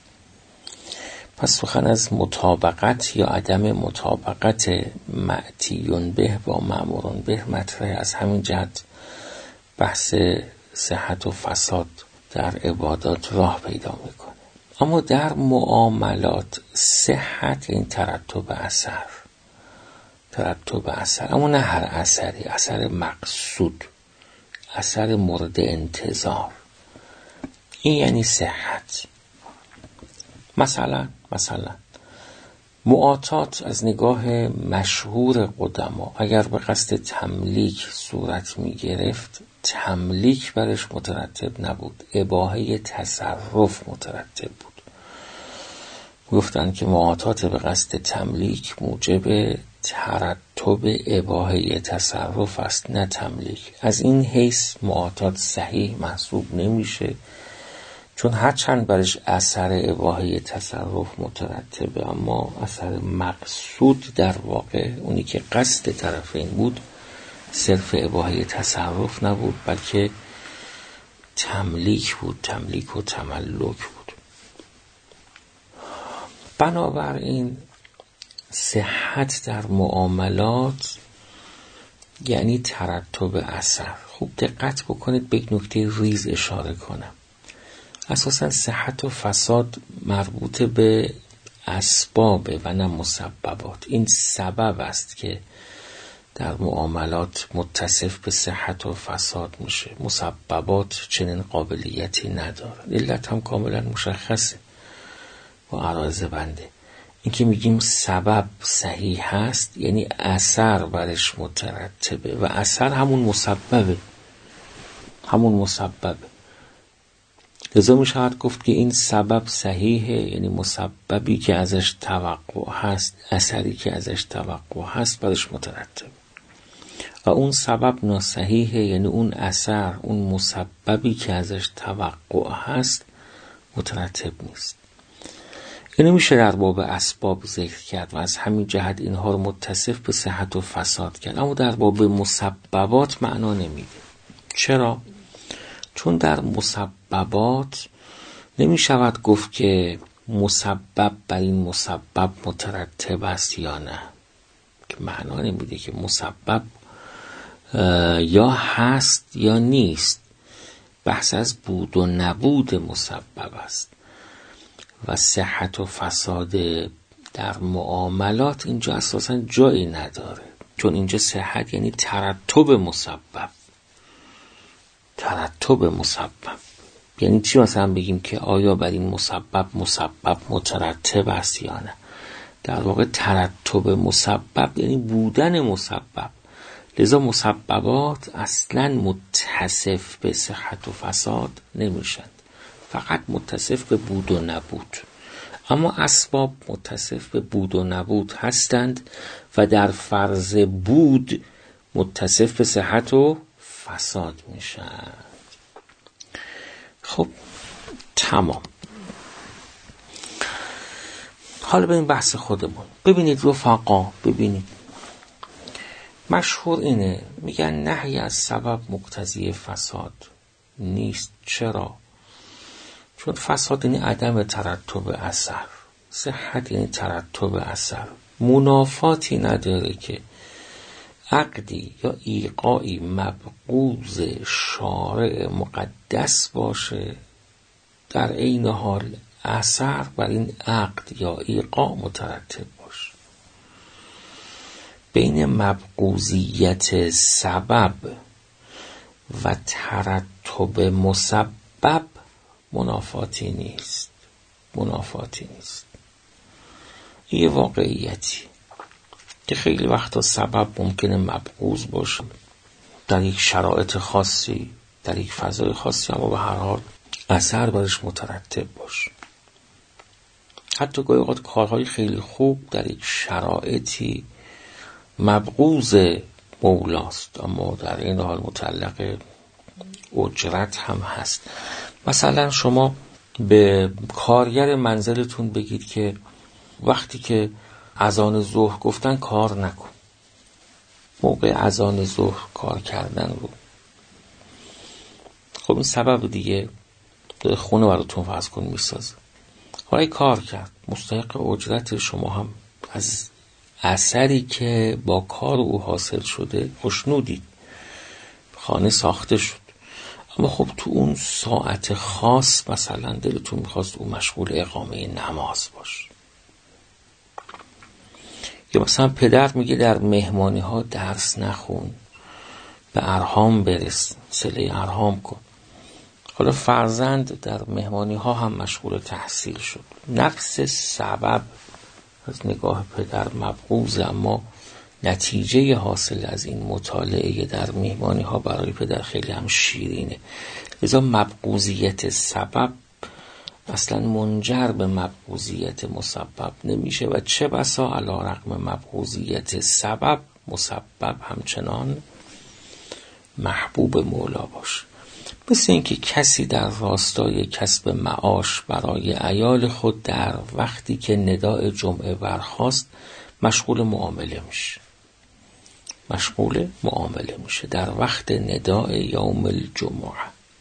پس سخن از مطابقت یا عدم مطابقت معتیون به با مأمورون به مطرح، از همین جهت بحث صحت و فساد در عبادات راه پیدا میکنه. اما در معاملات صحت این ترتب اثر ترتب اثر اما نه هر اثری، اثر مقصود، اثر مورد انتظار، این یعنی صحت. مثلا مثلا معاطات از نگاه مشهور قدما اگر به قصد تملیک صورت می گرفت، تملیک برش مترتب نبود، اباحه تصرف مترتب بود. گفتن که معاطات به قصد تملیک موجب ترتب اباحه تصرف است، نه تملیک. از این حیث معاطات صحیح محسوب نمیشه، چون هرچند برش اثر اباحه تصرف مترتبه، اما اثر مقصود در واقع اونی که قصد طرفین بود صرف اباحه تصرف نبود، بلکه تملیک بود، تملیک و تملک بود. بنابراین صحت در معاملات یعنی ترتب اثر. خوب دقت بکنید، به یک نکته ریز اشاره کنم. اساساً صحت و فساد مربوط به اسبابه و نه مسببات. این سبب است که در معاملات متصف به صحت و فساد میشه، مسببات چنین قابلیتی نداره. علت هم کاملا مشخصه با عرایض بنده. این که میگیم سبب صحیح هست یعنی اثر برش مترتبه و اثر همون مسببه همون مسببه لذا می شود گفت که این سبب صحیحه، یعنی مسببی که ازش توقع هست، اثری که ازش توقع هست برش مترتب. و اون سبب ناصحیحه، یعنی اون اثر، اون مسببی که ازش توقع هست مترتب نیست. اینو میشه در باب اسباب ذکر کرد و از همین جهت اینها رو متصف به صحت و فساد کرد، اما در باب مسببات معنا نمیده. چرا؟ چون در مسببات نمی شود گفت که مسبب بر این مسبب مترتب است یا نه، که معنا نمیده که مسبب یا هست یا نیست. بحث از بود و نبود مسبب است و صحت و فساد در معاملات اینجا اساسا جایی نداره، چون اینجا صحت یعنی ترتب مسبب. ترتب مسبب یعنی چی؟ مثلا بگیم که آیا بر این مسبب مسبب مترتب است یا نه. در واقع ترتب مسبب یعنی بودن مسبب. لذا مسببات اصلا متصف به صحت و فساد نمیشند، فقط متصف به بود و نبود. اما اسباب متصف به بود و نبود هستند و در فرض بود متصف به صحت و فساد میشن. خب تمام. حالا به این بحث خودمون ببینید رفقا، ببینید مشهور اینه، میگن نهی از سبب مقتضی فساد نیست. چرا؟ چون فساد یعنی عدم ترتب اثر، صحت یعنی ترتب اثر. منافاتی نداره که عقدی یا ایقاعی مبغوض شارع مقدس باشه، در عین حال اثر بر این عقد یا ایقاع مترتب باشه. بین مبغوضیت سبب و ترتب مسبب منافاتی نیست منافاتی نیست یه واقعیتی که خیلی وقتا سبب ممکنه مبغوض باشه در یک شرایط خاصی، در یک فضای خاصی، اما به هر حال اثر برش مترتب باشه. حتی گاهی اوقات کارهای خیلی خوب در یک شرایطی مبغوض مولاست، اما در این حال متعلق اجرت هم هست. مثلا شما به کارگر منزلتون بگید که وقتی که اذان ظهر گفتن کار نکن، موقع اذان ظهر کار کردن رو. خب این سبب دیگه خونه براتون فرض کن میسازه، حالا کار کرد، مستحق اجرت شما هم از اثری که با کار او حاصل شده خوشنودید، خانه ساخته شد. اما خب تو اون ساعت خاص مثلا دلتون میخواست او مشغول اقامه نماز باش، یا مثلا پدر میگه در مهمانی ها درس نخون، به ارحام برس، صله ارحام کن. حالا فرزند در مهمانی ها هم مشغول تحصیل شد. نقص سبب از نگاه پدر مبغوض، اما نتیجه حاصل از این مطالعه در مهمانی ها برای پدر خیلی هم شیرینه. لذا مبغوضیت سبب اصلا منجر به مبغوضیت مسبب نمیشه و چه بسا علی رغم مبغوضیت سبب مسبب همچنان محبوب مولا باشه. مثل اینکه کسی در راستای کسب معاش برای عیال خود در وقتی که نداء جمعه برخاست مشغول معامله میشه مشغول معامله میشه در وقت نداء یوم الجمعه.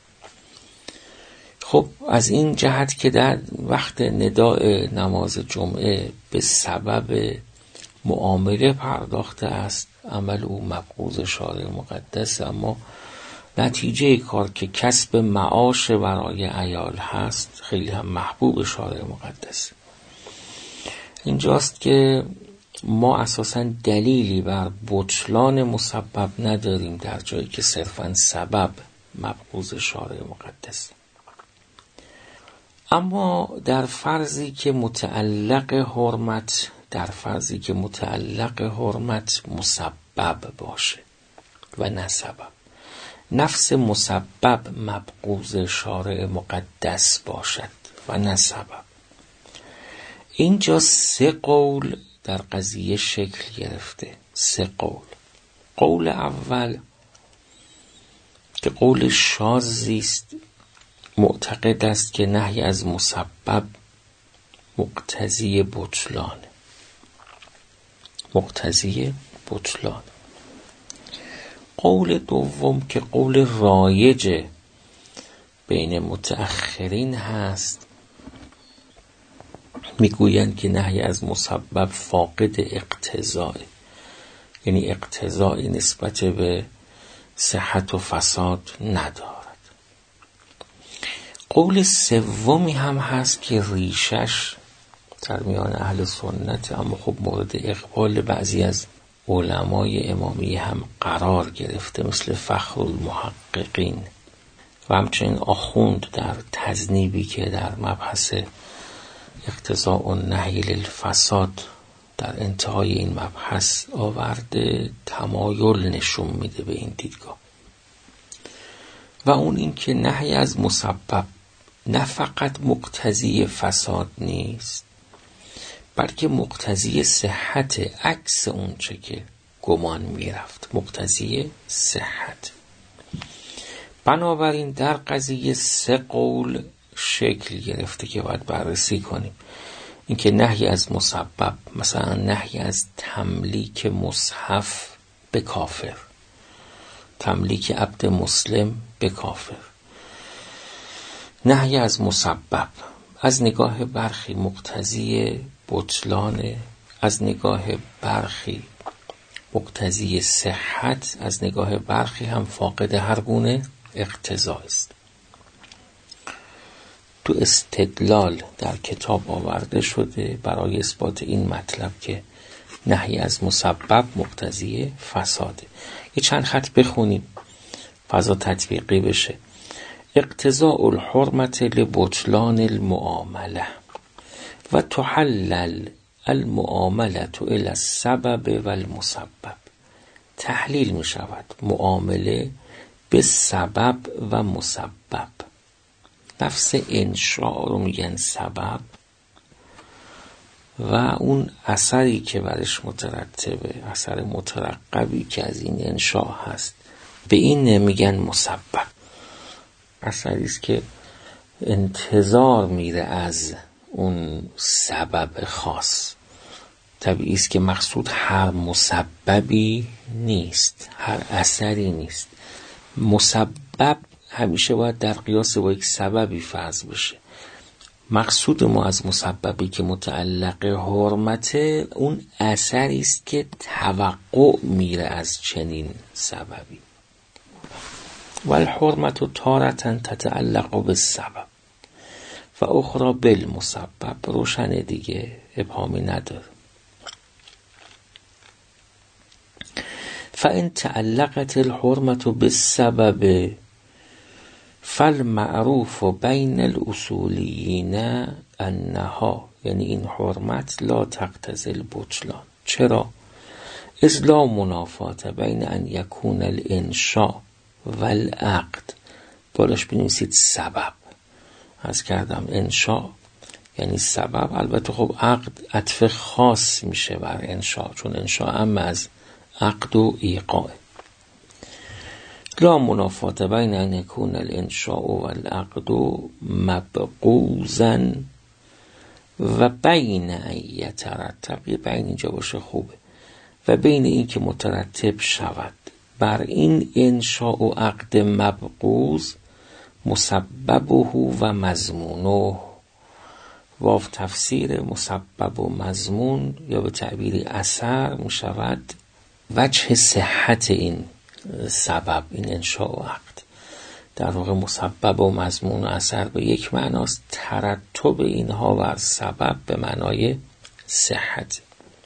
خب از این جهت که در وقت نداء نماز جمعه به سبب معامله پرداخته است، عمل او مبغوض شارع مقدس، اما نتیجه کار که کسب معاش برای عیال هست خیلی هم محبوب شارع مقدس. اینجاست که ما اساساً دلیلی بر بطلان مسبب نداریم در جایی که صرفاً سبب مبغوض شارع مقدس. اما در فرضی که متعلق حرمت در فرضی که متعلق حرمت مسبب باشه و نه سبب، نفس مسبب مبغوض شارع مقدس باشد و نه سبب، اینجا سه قول در قضیه شکل گرفته. سه قول. قول اول که قول شاذی است، معتقد است که نهی از مسبب مقتضی بطلان مقتضی بطلان. قول دوم که قول رایج بین متأخرین هست، میگویند که نهی از مسبب فاقد اقتضاء، یعنی اقتضایی نسبت به صحت و فساد ندارد. قول سومی هم هست که ریشش در میان اهل سنت، اما خب مورد اقبال بعضی از علمای امامی هم قرار گرفته، مثل فخر المحققین و همچنین آخوند در تذنیبی که در مبحث اقتضاء النهی للفساد در انتهای این مبحث آورده، تمایل نشون میده به این دیدگاه. و اون این که نهی از مسبب نه فقط مقتضی فساد نیست، بلکه مقتضی صحت، عکس اون چه که گمان میرفت، مقتضی صحت. بنابراین در قضیه سه قول شکل گرفته که باید بررسی کنیم. اینکه نهی از مسبب، مثلا نهی از تملیک مصحف به کافر، تملیک عبد مسلم به کافر، نهی از مسبب از نگاه برخی مقتضی بطلان، از نگاه برخی مقتضی صحت، از نگاه برخی هم فاقد هر گونه اقتضا است. تو استدلال در کتاب آورده شده برای اثبات این مطلب که نهی از مسبب مقتضی فساده. یه چند خط بخونیم فضا تطبیقی بشه. اقتضاء الحرمت لبطلان المعامله و تحلل المعامله الى السبب و المسبب. تحلیل می شود معامله به سبب و مسبب. نفس انشاء رو میگن سبب و اون اثری که برش مترتبه، اثر مترقبی که از این انشاء هست، به این میگن مسبب. اثری است که انتظار میره از اون سبب خاص. طبیعی است که مقصود هر مسببی نیست، هر اثری نیست. مسبب همیشه باید در قیاس با یک سببی فرض بشه. مقصود ما از مسببی که متعلق حرمته، اون اثری است که توقع میره از چنین سببی. والحرمت تارة تتعلق بالسبب و اخرى بالمسبب. روشنه دیگه، ابهامی نداره. فإن تعلقت الحرمة بالسبب فالمعروف بین الاصولیین انها، یعنی این حرمت لا تقتضی البطلان. چرا؟ اذ لا منافات بین ان یکون الانشاء والعقد. بالاش بنویسید سبب. از کردم انشاء یعنی سبب. البته خب عقد عطف خاص میشه بر انشاء، چون انشاء هم از عقد و ایقاع. لا منافات بین ان یکون الانشاء والعقد مبغوضا و بین ان یترتب، یه بین اینجا باشه خوبه، و بین این که مترتب شود بر این انشاء و عقد مبغوض مسببه و مضمونه. واو تفسیر مسبب و مضمون یا به تعبیر اثر می شود وجه صحت این سبب، این انشاء و عقد. در واقع مسبب و مضمون و اثر به یک معناست، ترتب اینها بر سبب به معنای صحت.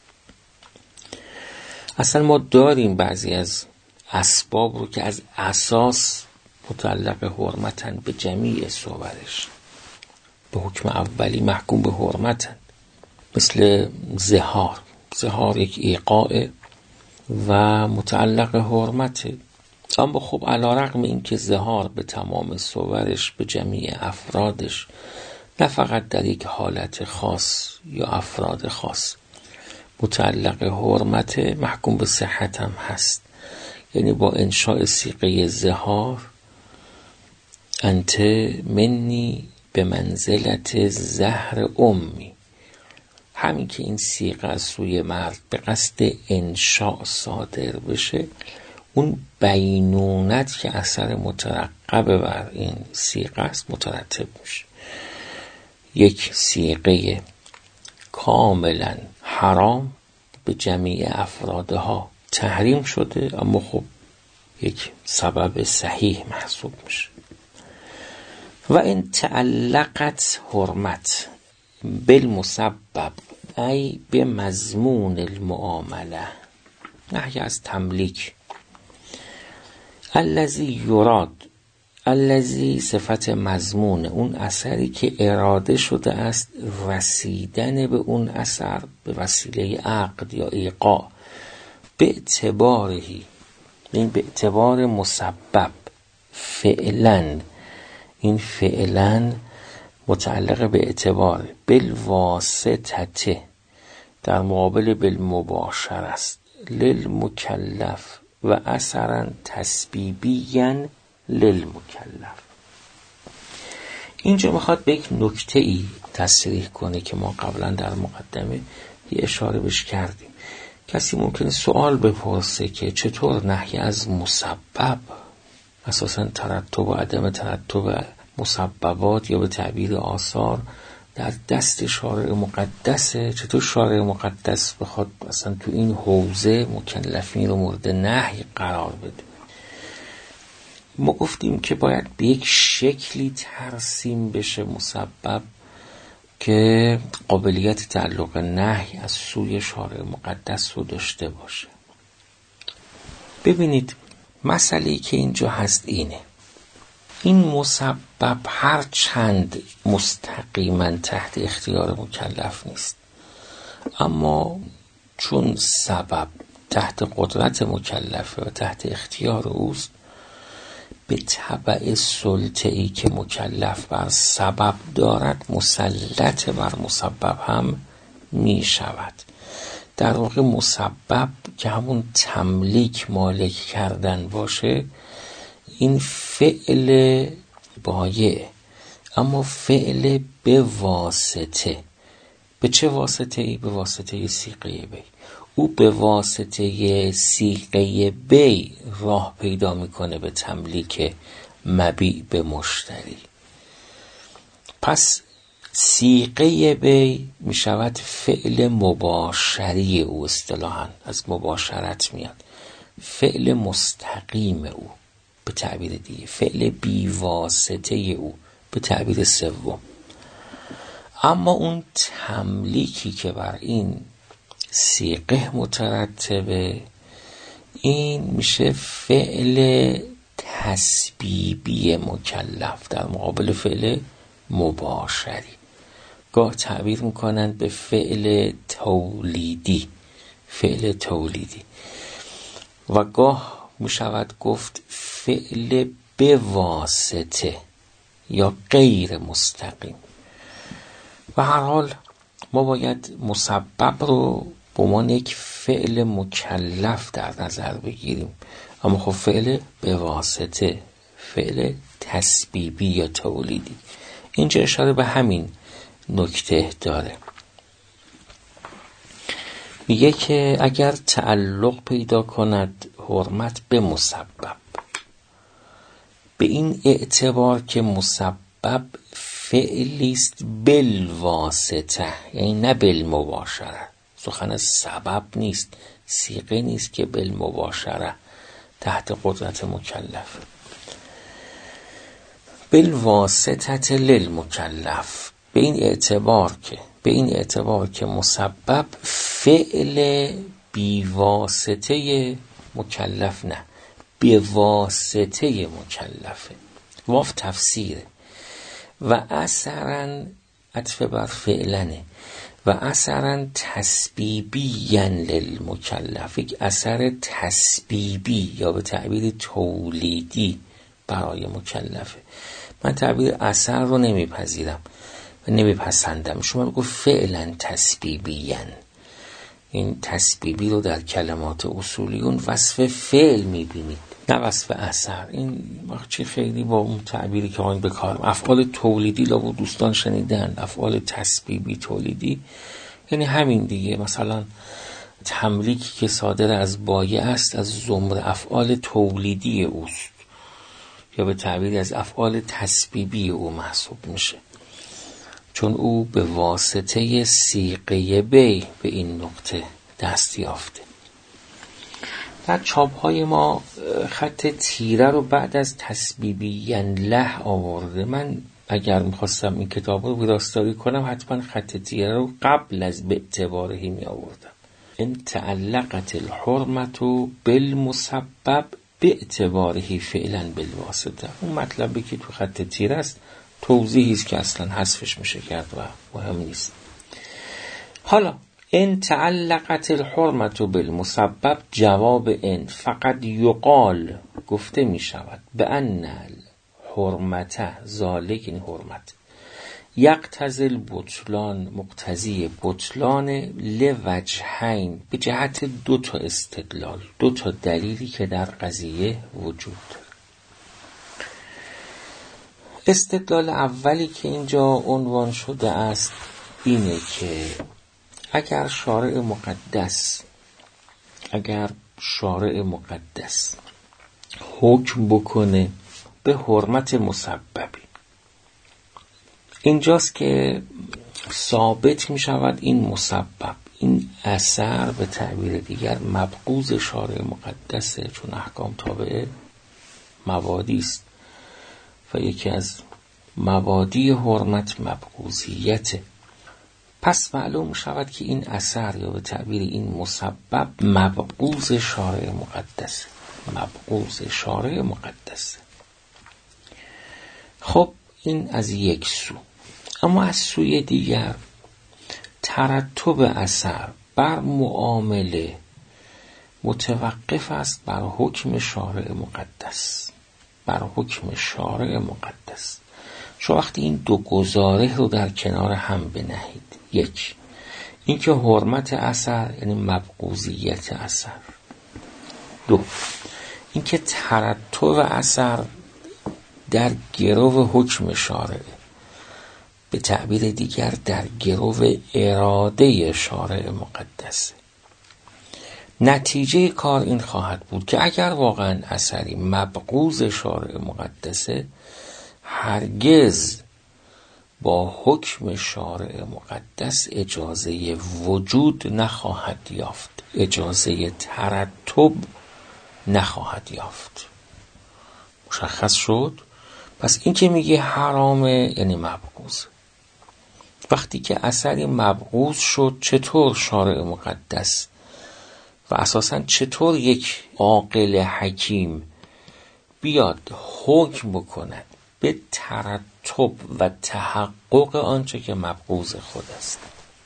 اصلا ما داریم بعضی از اسباب رو که از اساس متعلق حرمتن به جمیع صورش، به حکم اولی محکوم به حرمتن، مثل زهار. زهار یک ایقاع و متعلق حرمته. اما خب علی رغم این که زهار به تمام صورش به جمیع افرادش، نه فقط در یک حالت خاص یا افراد خاص متعلق حرمت، محکوم به صحت هم هست. یعنی با انشاء صیغه زهار انت منی به منزلت زهر امی، همین که این صیغه از سوی مرد به قصد انشاء صادر بشه، اون بینونت که اثر مترقب بر این صیغه است مترتب میشه. یک صیغه کاملا حرام به جمیع افرادها تحریم شده، اما خب یک سبب صحیح محسوب میشه. و این تعلقت حرمت بالمسبب ای به مضمون المعامله، نهی از تملیک. الذی یراد، الذی صفت مضمون، اون اثری که اراده شده است رسیدن به اون اثر به وسیله عقد یا ایقاع، به اعتبارهی، این به اعتبار مسبب فعلا، این فعلا متعلق به اعتبار بالواسطه در مقابل بالمباشر است، للمکلف و اثرا تسبیبیا للمکلف. اینجا میخواد به یک نکته ای تصریح کنه که ما قبلا در مقدمه یه اشاره بهش کردیم. کسی ممکنه سوال بپرسه که چطور نهی از مسبب، اساساً ترتب و عدم ترتب مسببات یا به تعبیر آثار در دست شارع مقدسه، چطور شارع مقدس بخواد اصلا تو این حوزه مکلفین رو مورد نهی قرار بده؟ ما گفتیم که باید به یک شکلی ترسیم بشه مسبب که قابلیت تعلق نهی از سوی شارع مقدس رو داشته باشه. ببینید مسئله‌ای که اینجا هست اینه، این مسبب هر چند مستقیما تحت اختیار مکلف نیست، اما چون سبب تحت قدرت مکلفه و تحت اختیار اوست، به تبع سلطه‌ای که مکلف بر سبب دارد مسلط بر مسبب هم می شود. در واقع مسبب که همون تملیک، مالک کردن باشه، این فعل بایع، اما فعل به واسطه. به چه واسطه ای؟ به واسطه سیغه بی. او به واسطه سیغه بی راه پیدا میکنه به تملیک مبیع به مشتری. پس سیغه بی می شود فعل مباشری او، اصطلاحاً از مباشرت میاد، فعل مستقیم او به تعبیر دیگه، فعل بی واسطه او به تعبیر سوم. اما اون تملیکی که بر این سیغه مترتبه، این میشه فعل تسبیبی مکلف در مقابل فعل مباشری. گاه تعبیر میکنن به فعل تولیدی، فعل تولیدی، و گاه میشود گفت فعل به واسطه یا غیر مستقیم. و هر حال ما باید مسبب رو به عنوان یک فعل مکلف در نظر بگیریم، اما خب فعل به واسطه، فعل تسبیبی یا تولیدی، اینجا اشاره به همین نکته داره. میگه که اگر تعلق پیدا کند حرمت به مسبب، به این اعتبار که مسبب فعلیست بالواسطه، یعنی نه بالمباشره، سخن از سبب نیست، صیغه نیست که بالمباشره تحت قدرت مکلف، بالواسطه للمکلف، به این اعتبار که به این اعتبار که مسبب فعل بی واسطه مکلف، نه به واسطه مکلفه. واف تفسیره و اثرا عطف بر فعلنه و اثرا تسبیبیاً للمکلف، یک اثر تسبیبی یا به تعبیر تولیدی برای مکلفه. من تعبیر اثر رو نمیپذیرم و نمیپسندم. شما بگو فعلا تسبیبیاً، این تسبیبی رو در کلمات اصولیون وصف فعل میبینید نه وصف اثر. این چی خیلی با اون تعبیری که آن بکارم، افعال تولیدی لابو دوستان شنیدن، افعال تسبیبی تولیدی یعنی همین دیگه. مثلا تملیکی که صادر از بایع است از زمره افعال تولیدی اوست یا به تعبیری از افعال تسبیبی او محسوب میشه، چون او به واسطه صیغه بی به این نقطه دست یافته. در چاپ های ما خط تیره رو بعد از تسبیبیاً له آورده. من اگر میخواستم این کتاب رو ویراستاری کنم حتما خط تیره رو قبل از به اعتبارهی می آوردم. ان تعلقت الحرمت بالمسبب به اعتبارهی فعلا بالواسطه. اون مطلبی که تو خط تیره است توضیحی است که اصلا حذفش میشه کرد و مهم نیست. حالا ان تعلقت الحرمت بالمسبب، جواب ان فقط یقال گفته می شود به ان الحرمت ذالک، این حرمت یقتضی البطلان، مقتضی بطلان لوجهین، به جهت دو تا استدلال، دو تا دلیلی که در قضیه وجود داره. استدلال اولی که اینجا عنوان شده است اینه که اگر شارع مقدس اگر شارع مقدس حکم بکنه به حرمت مسببی، اینجاست که ثابت می شود این مسبب، این اثر به تعبیر دیگر مبغوض شارع مقدسه، چون احکام تابع مبادی است و یکی از مبادی حرمت مبغوضیته. پس معلوم شود که این اثر یا به تعبیر این مسبب مبغوض شارع مقدسه، مبغوض شارع مقدسه. خب این از یک سو. اما از سوی دیگر ترتب اثر بر معامله متوقف است بر حکم شارع مقدس، بر حکم شارع مقدس. شما وقتی این دو گزاره رو در کنار هم بنهید، یک، اینکه حرمت اثر یعنی مبغوضیت اثر. دو، اینکه ترتب اثر در گرو حکم شارع، به تعبیر دیگر در گرو اراده شارع مقدسه. نتیجه کار این خواهد بود که اگر واقعا اثری مبغوض شارع مقدسه، هرگز با حکم شارع مقدس اجازه وجود نخواهد یافت، اجازه ترتب نخواهد یافت. مشخص شد؟ پس این که میگه حرامه یعنی مبغوض. وقتی که اثری مبغوض شد، چطور شارع مقدس و اساساً چطور یک عاقل حکیم بیاد حکم بکند به ترتب و تحقق آنچه که مبغوض خود است؟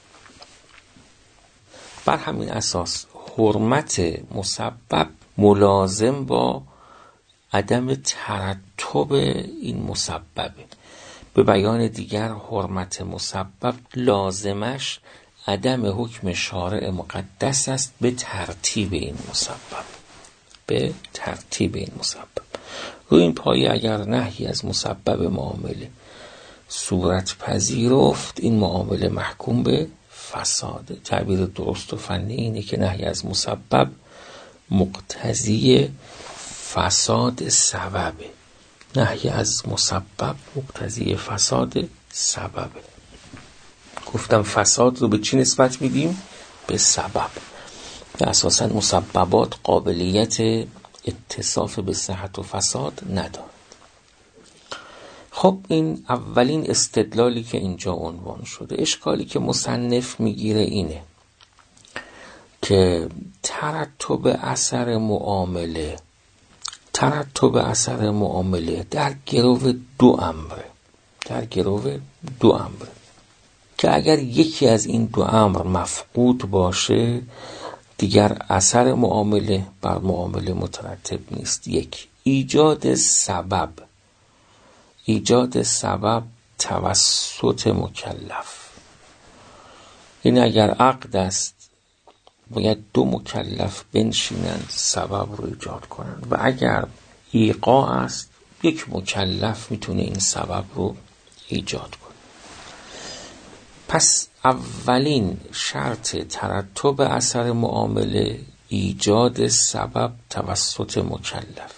بر همین اساس حرمت مسبب ملازم با عدم ترتب این مسببه. به بیان دیگر حرمت مسبب لازمش عدم حکم شارع مقدس است به ترتیب این مسبب، به ترتیب این مسبب. روی این پایه اگر نهی از مسبب معامله صورت پذیرفت، این معامله محکوم به فساده. تعبیر درست و فنی اینه که نهی از مسبب مقتضی فساد سببه. نهی از مسبب مقتضی فساد سببه. گفتم فساد رو به چی نسبت میدیم؟ به سبب. و اساساً مسببات قابلیت اتصاف به صحت و فساد ندارد. خب این اولین استدلالی که اینجا عنوان شده. اشکالی که مصنف میگیره اینه که ترتب اثر معامله ترتب اثر معامله در گرو دو امره در گرو دو امره که اگر یکی از این دو امر مفقود باشه، دیگر اثر معامله بر معامله مترتب نیست. یک، ایجاد سبب ایجاد سبب توسط مکلف. این اگر عقد است باید دو مکلف بنشینند سبب رو ایجاد کنند، و اگر ایقاع است یک مکلف میتونه این سبب رو ایجاد کنه. پس اولین شرط ترتب اثر معامله ایجاد سبب توسط مکلف.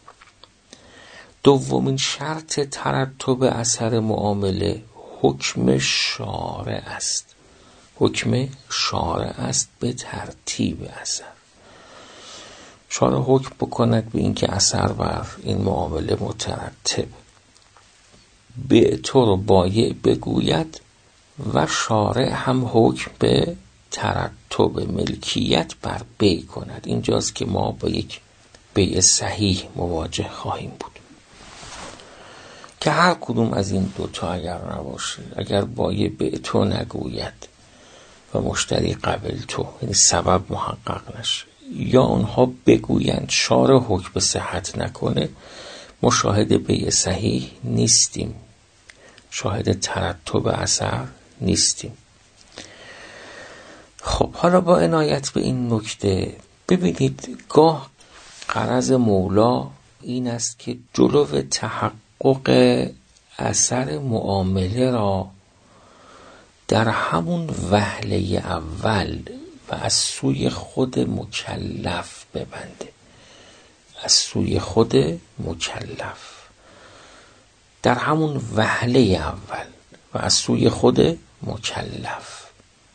دومین شرط ترتب اثر معامله حکم شارع است. حکم شارع است به ترتیب اثر. شارع حکم بکند به این که اثر بر این معامله مترتب، به طور بایع بگوید و شارع هم حکم به ترتب ملکیت بر بیع کند. اینجاست که ما با یک بیع صحیح مواجه خواهیم بود که هر کدوم از این دوتا اگر نباشه، اگر بایع بیع تو نگوید و مشتری قبل تو، یعنی سبب محقق نشه، یا اونها بگویند شارع حکم به صحت نکنه، ما شاهد بیع صحیح نیستیم، شاهد ترتب اثر نیستیم. خب حالا با عنایت به این نکته ببینید، گاه غرض مولا این است که جلو تحقق اثر معامله را در همون وهله اول و از سوی خود مکلف ببنده. از سوی خود مکلف در همون وهله اول و از سوی خود مکلف.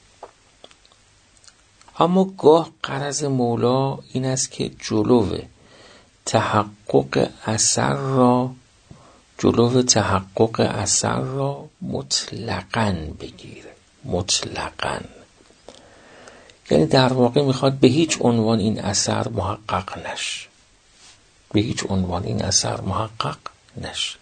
اما گاه غرض مولا این است که جلو تحقق اثر را جلو تحقق اثر را مطلقاً بگیره. مطلقاً یعنی در واقع میخواد به هیچ عنوان این اثر محقق نشه. به هیچ عنوان این اثر محقق نشه.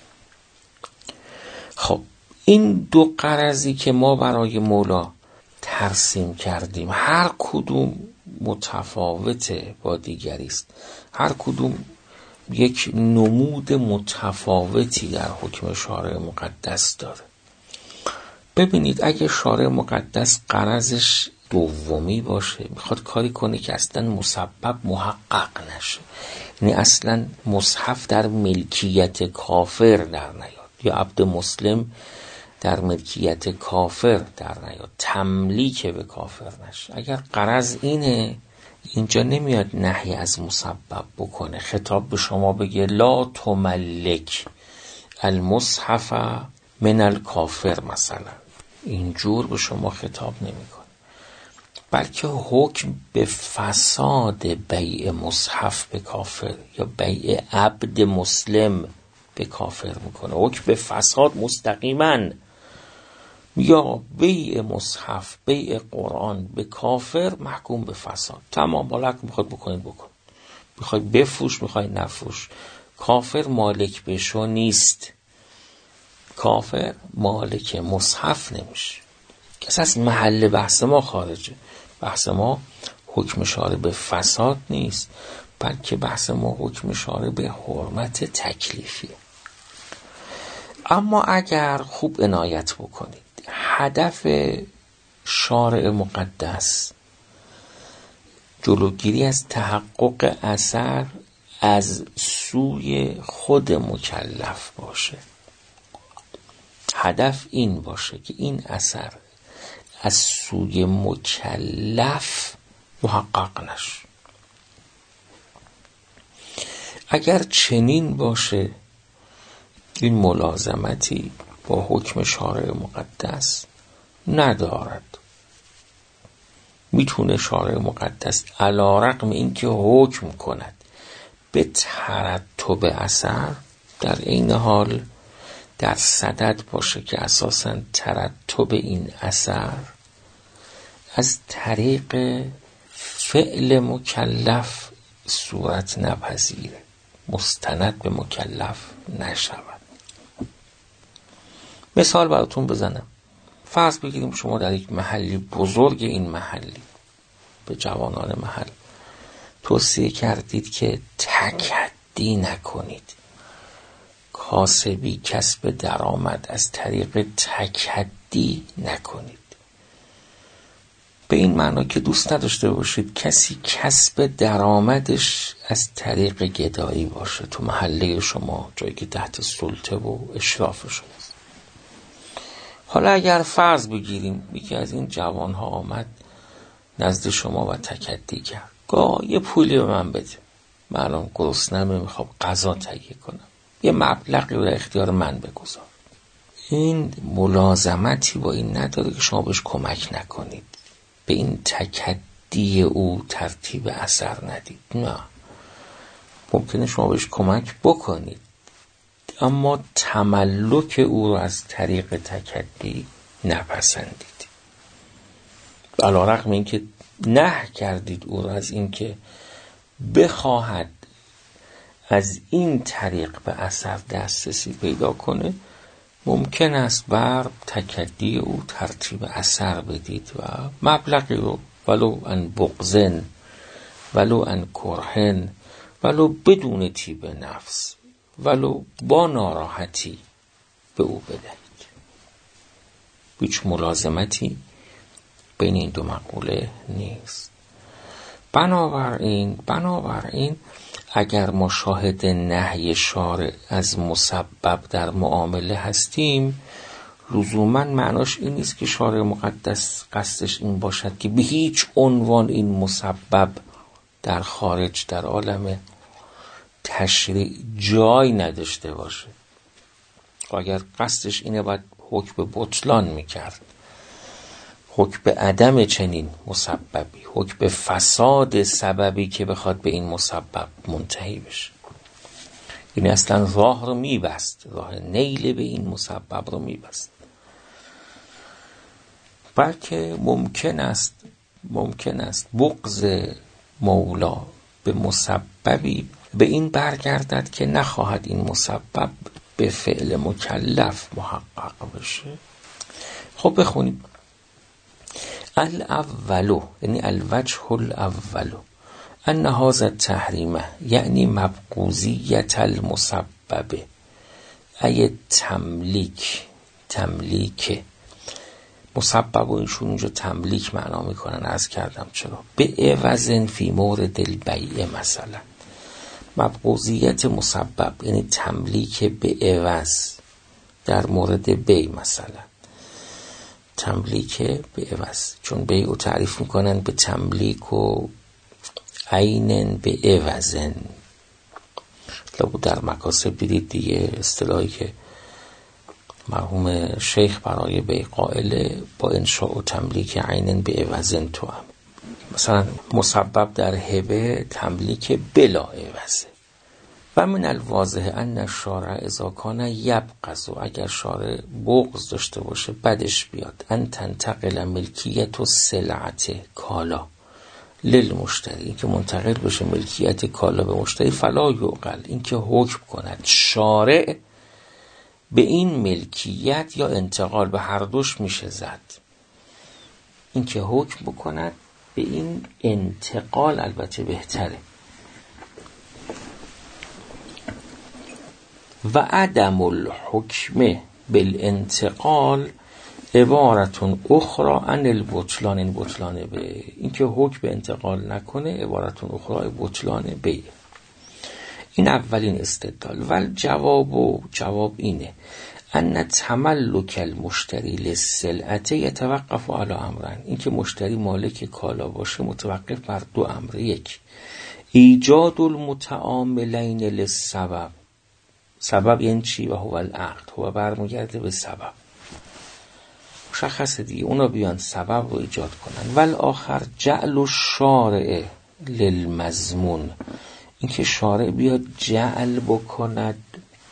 خب این دو غرضی که ما برای مولا ترسیم کردیم، هر کدوم متفاوته با دیگری است. هر کدوم یک نمود متفاوتی در حکم شارع مقدس داره. ببینید اگه شارع مقدس غرضش دومی باشه، میخواد کاری کنه که اصلا مسبب محقق نشه، یعنی اصلا مصحف در ملکیت کافر در نیاد یا عبد مسلم در ملکیت کافر در نیاد، تملیک به کافر نشه، اگر غرض اینه، اینجا نمیاد نهی از مسبب بکنه، خطاب به شما بگه لا تملک المصحف من الکافر مثلا، اینجور به شما خطاب نمیکنه، بلکه حکم به فساد بیع مصحف به کافر یا بیع عبد مسلم به کافر میکنه. حکم به فساد مستقیما، یا بیع مصحف بیع قرآن به کافر محکوم به فساد. تمام، بالا که میخواد بکنید بکن، میخوای بفروش میخوای نفروش، کافر مالک بشو نیست، کافر مالک مصحف نمیشه. کس از محل بحث ما خارجه. بحث ما حکم شارع به فساد نیست، بلکه بحث ما حکم شارع به حرمت تکلیفیه. اما اگر خوب عنایت بکنید، هدف شارع مقدس جلوگیری از تحقق اثر از سوی خود مکلف باشه، هدف این باشه که این اثر از سوی مکلف محقق نشه. اگر چنین باشه، این ملازمتی با حکم شارع مقدس ندارد. میتونه شارع مقدس علی رغم اینکه حکم کند به ترتب اثر، در این حال در صدد باشه که اساساً ترتب این اثر از طریق فعل مکلف صورت نپذیره، مستند به مکلف نشود. مثال براتون بزنم. فرض بگیریم شما در یک محلی بزرگ، این محلی به جوانان محل توصیه کردید که تکدی نکنید، کاسبی کسب درآمد از طریق تکدی نکنید. به این معنا که دوست نداشته باشید کسی کسب درآمدش از طریق گدایی باشه تو محله شما، جایی که تحت سلطه و اشراف شماست. حالا اگر فرض بگیریم یکی از این جوانها آمد نزد شما و تکدی کرد، گاه یه پولی به من بده، من الان گرسنمه میخوام غذا تهیه کنم، یه مبلغی رو در اختیار من بگذار. این ملازمتی با این نداره که شما بهش کمک نکنید، به این تکدی او ترتیب اثر ندید. نه، ممکنه شما بهش کمک بکنید اما تملک او رو از طریق تکدی نپسندید، علی رغم این که نه کردید او رو از این که بخواهد از این طریق به اثر دسترسی پیدا کنه، ممکن است بر تکدی او ترتیب اثر بدید و مبلغی رو ولو ان بغضن ولو ان کرهن ولو بدون طیب نفس ولو با ناراحتی به او بدهید. هیچ ملازمتی بین این دو مقوله نیست. بنابراین بنابراین اگر ما شاهد نهی شارع از مسبب در معامله هستیم، لزوما معناش این نیست که شارع مقدس قصدش این باشد که به هیچ عنوان این مسبب در خارج در عالم تشریع جای نداشته باشه. اگر قصدش اینه باید حکم به بطلان میکرد، حکم به عدم چنین مسببی، حکم به فساد سببی که بخواد به این مسبب منتهی بشه. این اصلا راه رو میبست، راه نیل به این مسبب رو میبست. بلکه ممکن است ممکن است بغض مولا به مسببی به این برگردد که نخواهد این مسبب به فعل مکلف محقق بشه. خب بخونیم. الاولو یعنی الوجه الاولو ان هذا التحریم یعنی مبغوضیت المسبب ای تملیک تملیک مسبب و ایشون اینجا تملیک معنا میکنن. عرض کردم چرا. به عوضن فی مورد البیع مثلا، مبغوضیت مسبب یعنی تملیک به عوض در مورد بیع مثلا، تملیک به عوض، چون بیع رو تعریف میکنن به تملیک و عینن به عوضن. لابد در مکاسب دیدید دیگه اصطلاحی که مرحوم شیخ برای بیع قائله با انشاء و تملیک عینن به عوضن تو هم. مثلا مسبب در هبه تملیک بلا عوضه. و من الواضح ان الشارع اذا کان یبغض، اگر شارع بغض داشته باشه بدش بیاد، ان تنتقل ملکیت و سلعت کالا للمشتری، این که منتقل بشه ملکیت کالا به مشتری، فلا یعقل، این که حکم کند شارع به این ملکیت یا انتقال، به هر دوش میشه زد. این که حکم بکند به این انتقال البته بهتره. و عدم الحکم بالانتقال عبارتون اخرى عن البطلان، این بطلان به این که حکم به انتقال نکنه عبارتون اخرى بطلان به. این اولین استدلال. ول جواب و جواب اینه ان تملک المشتری للسلعه یتوقف علی امرین، این که مشتری مالک کالا باشه متوقف بر دو امر. یک، ایجاد المتعاملین للسبب، سبب یعنی چی؟ و هو العقد، هو برمیگرده به سبب، مشخصه دیگه، اونا بیان سبب رو ایجاد کنن. ول آخر جعل الشارع للمضمون، این که شارع بیاد جعل بکند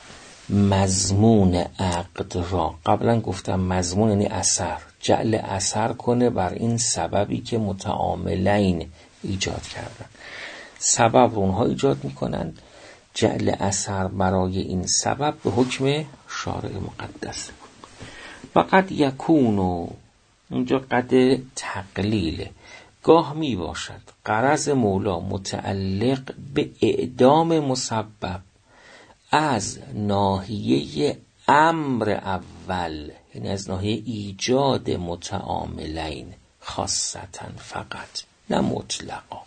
مضمون عقد را. قبلا گفتم مضمون یعنی اثر، جعل اثر کنه بر این سببی که متعاملین ایجاد کردن. سبب رو اونها ایجاد میکنن، جعل اثر برای این سبب به حکم شارع مقدس. و قد یکونو، اینجا قد تقلیله، گاه می باشد غرض مولا متعلق به اعدام مسبب از ناحیه امر اول، یعنی از ناحیه ایجاد متعاملین خاصتا فقط، نه مطلقا.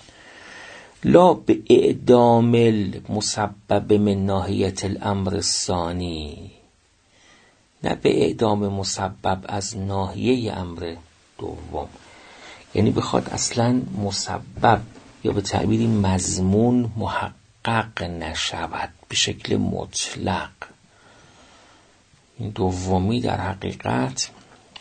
لا به اعدام المسبب من ناحیت الامر الثانی، نه به اعدام مسبب از ناحیه امر دوم. یعنی بخواد اصلا مسبب یا به تعبیری مضمون محقق نشود به شکل مطلق. این دومی در حقیقت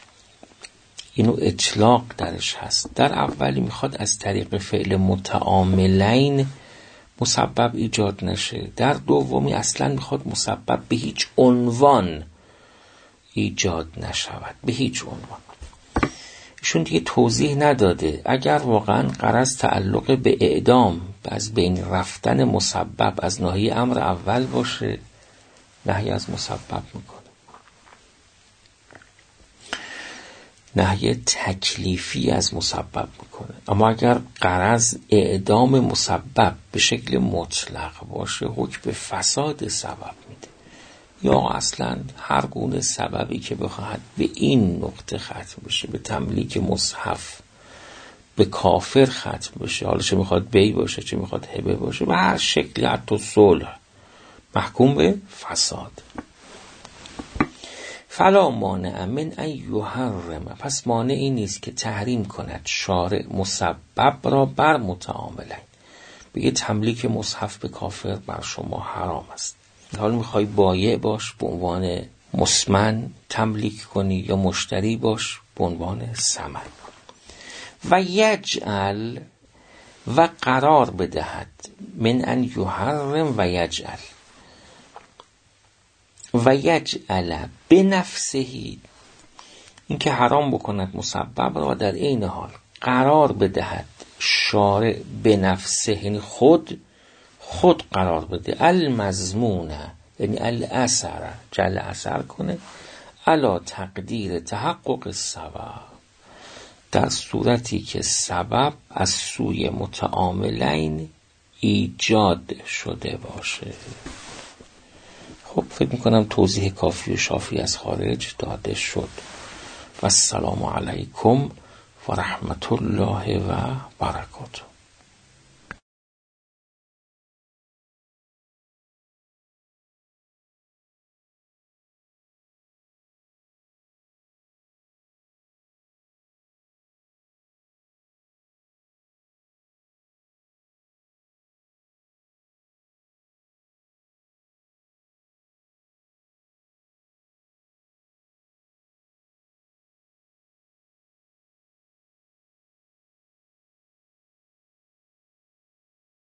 اینو اطلاق درش هست. در اولی میخواد از طریق فعل متعاملین مسبب ایجاد نشه، در دومی اصلا میخواد مسبب به هیچ عنوان ایجاد نشود، به هیچ عنوان. ایشون دیگه توضیح نداده. اگر واقعا غرض تعلق به اعدام، از بین رفتن مسبب از ناحیه امر اول باشه، نهی از مسبب میکنه، نهی تکلیفی از مسبب میکنه. اما اگر غرض اعدام مسبب به شکل مطلق باشه، حکم به فساد سبب میده، یا اصلا هر گونه سببی که بخواهد به این نقطه ختم بشه، به تملیک مصحف به کافر ختم بشه، حالا چه میخواد بی باشه چه میخواد هبه باشه، به هر شکلی حتی صلح، محکوم به فساد. فلا مانع من ان یحرم، پس مانعی نیست که تحریم کند شارع مسبب را بر متعاملین، بگه تملیک مصحف به کافر بر شما حرام است. حالا میخوای بایع باش به عنوان مسمن تملیک کنی، یا مشتری باش به عنوان ثمن. و یجعل، و قرار بدهد، من ان یحرم و یجعل، و یجعل بنفسهی، این که حرام بکند مسبب را، در این حال قرار بدهد شارع بنفسه، یعنی خود خود قرار بده، المضمونه یعنی الاثر، جعل اثر کنه، علا تقدیر تحقق السبب، در صورتی که سبب از سوی متعاملین ایجاد شده باشه. خب فکر میکنم توضیح کافی و شافی از خارج داده شد. و السلام علیکم و رحمت الله و برکاته.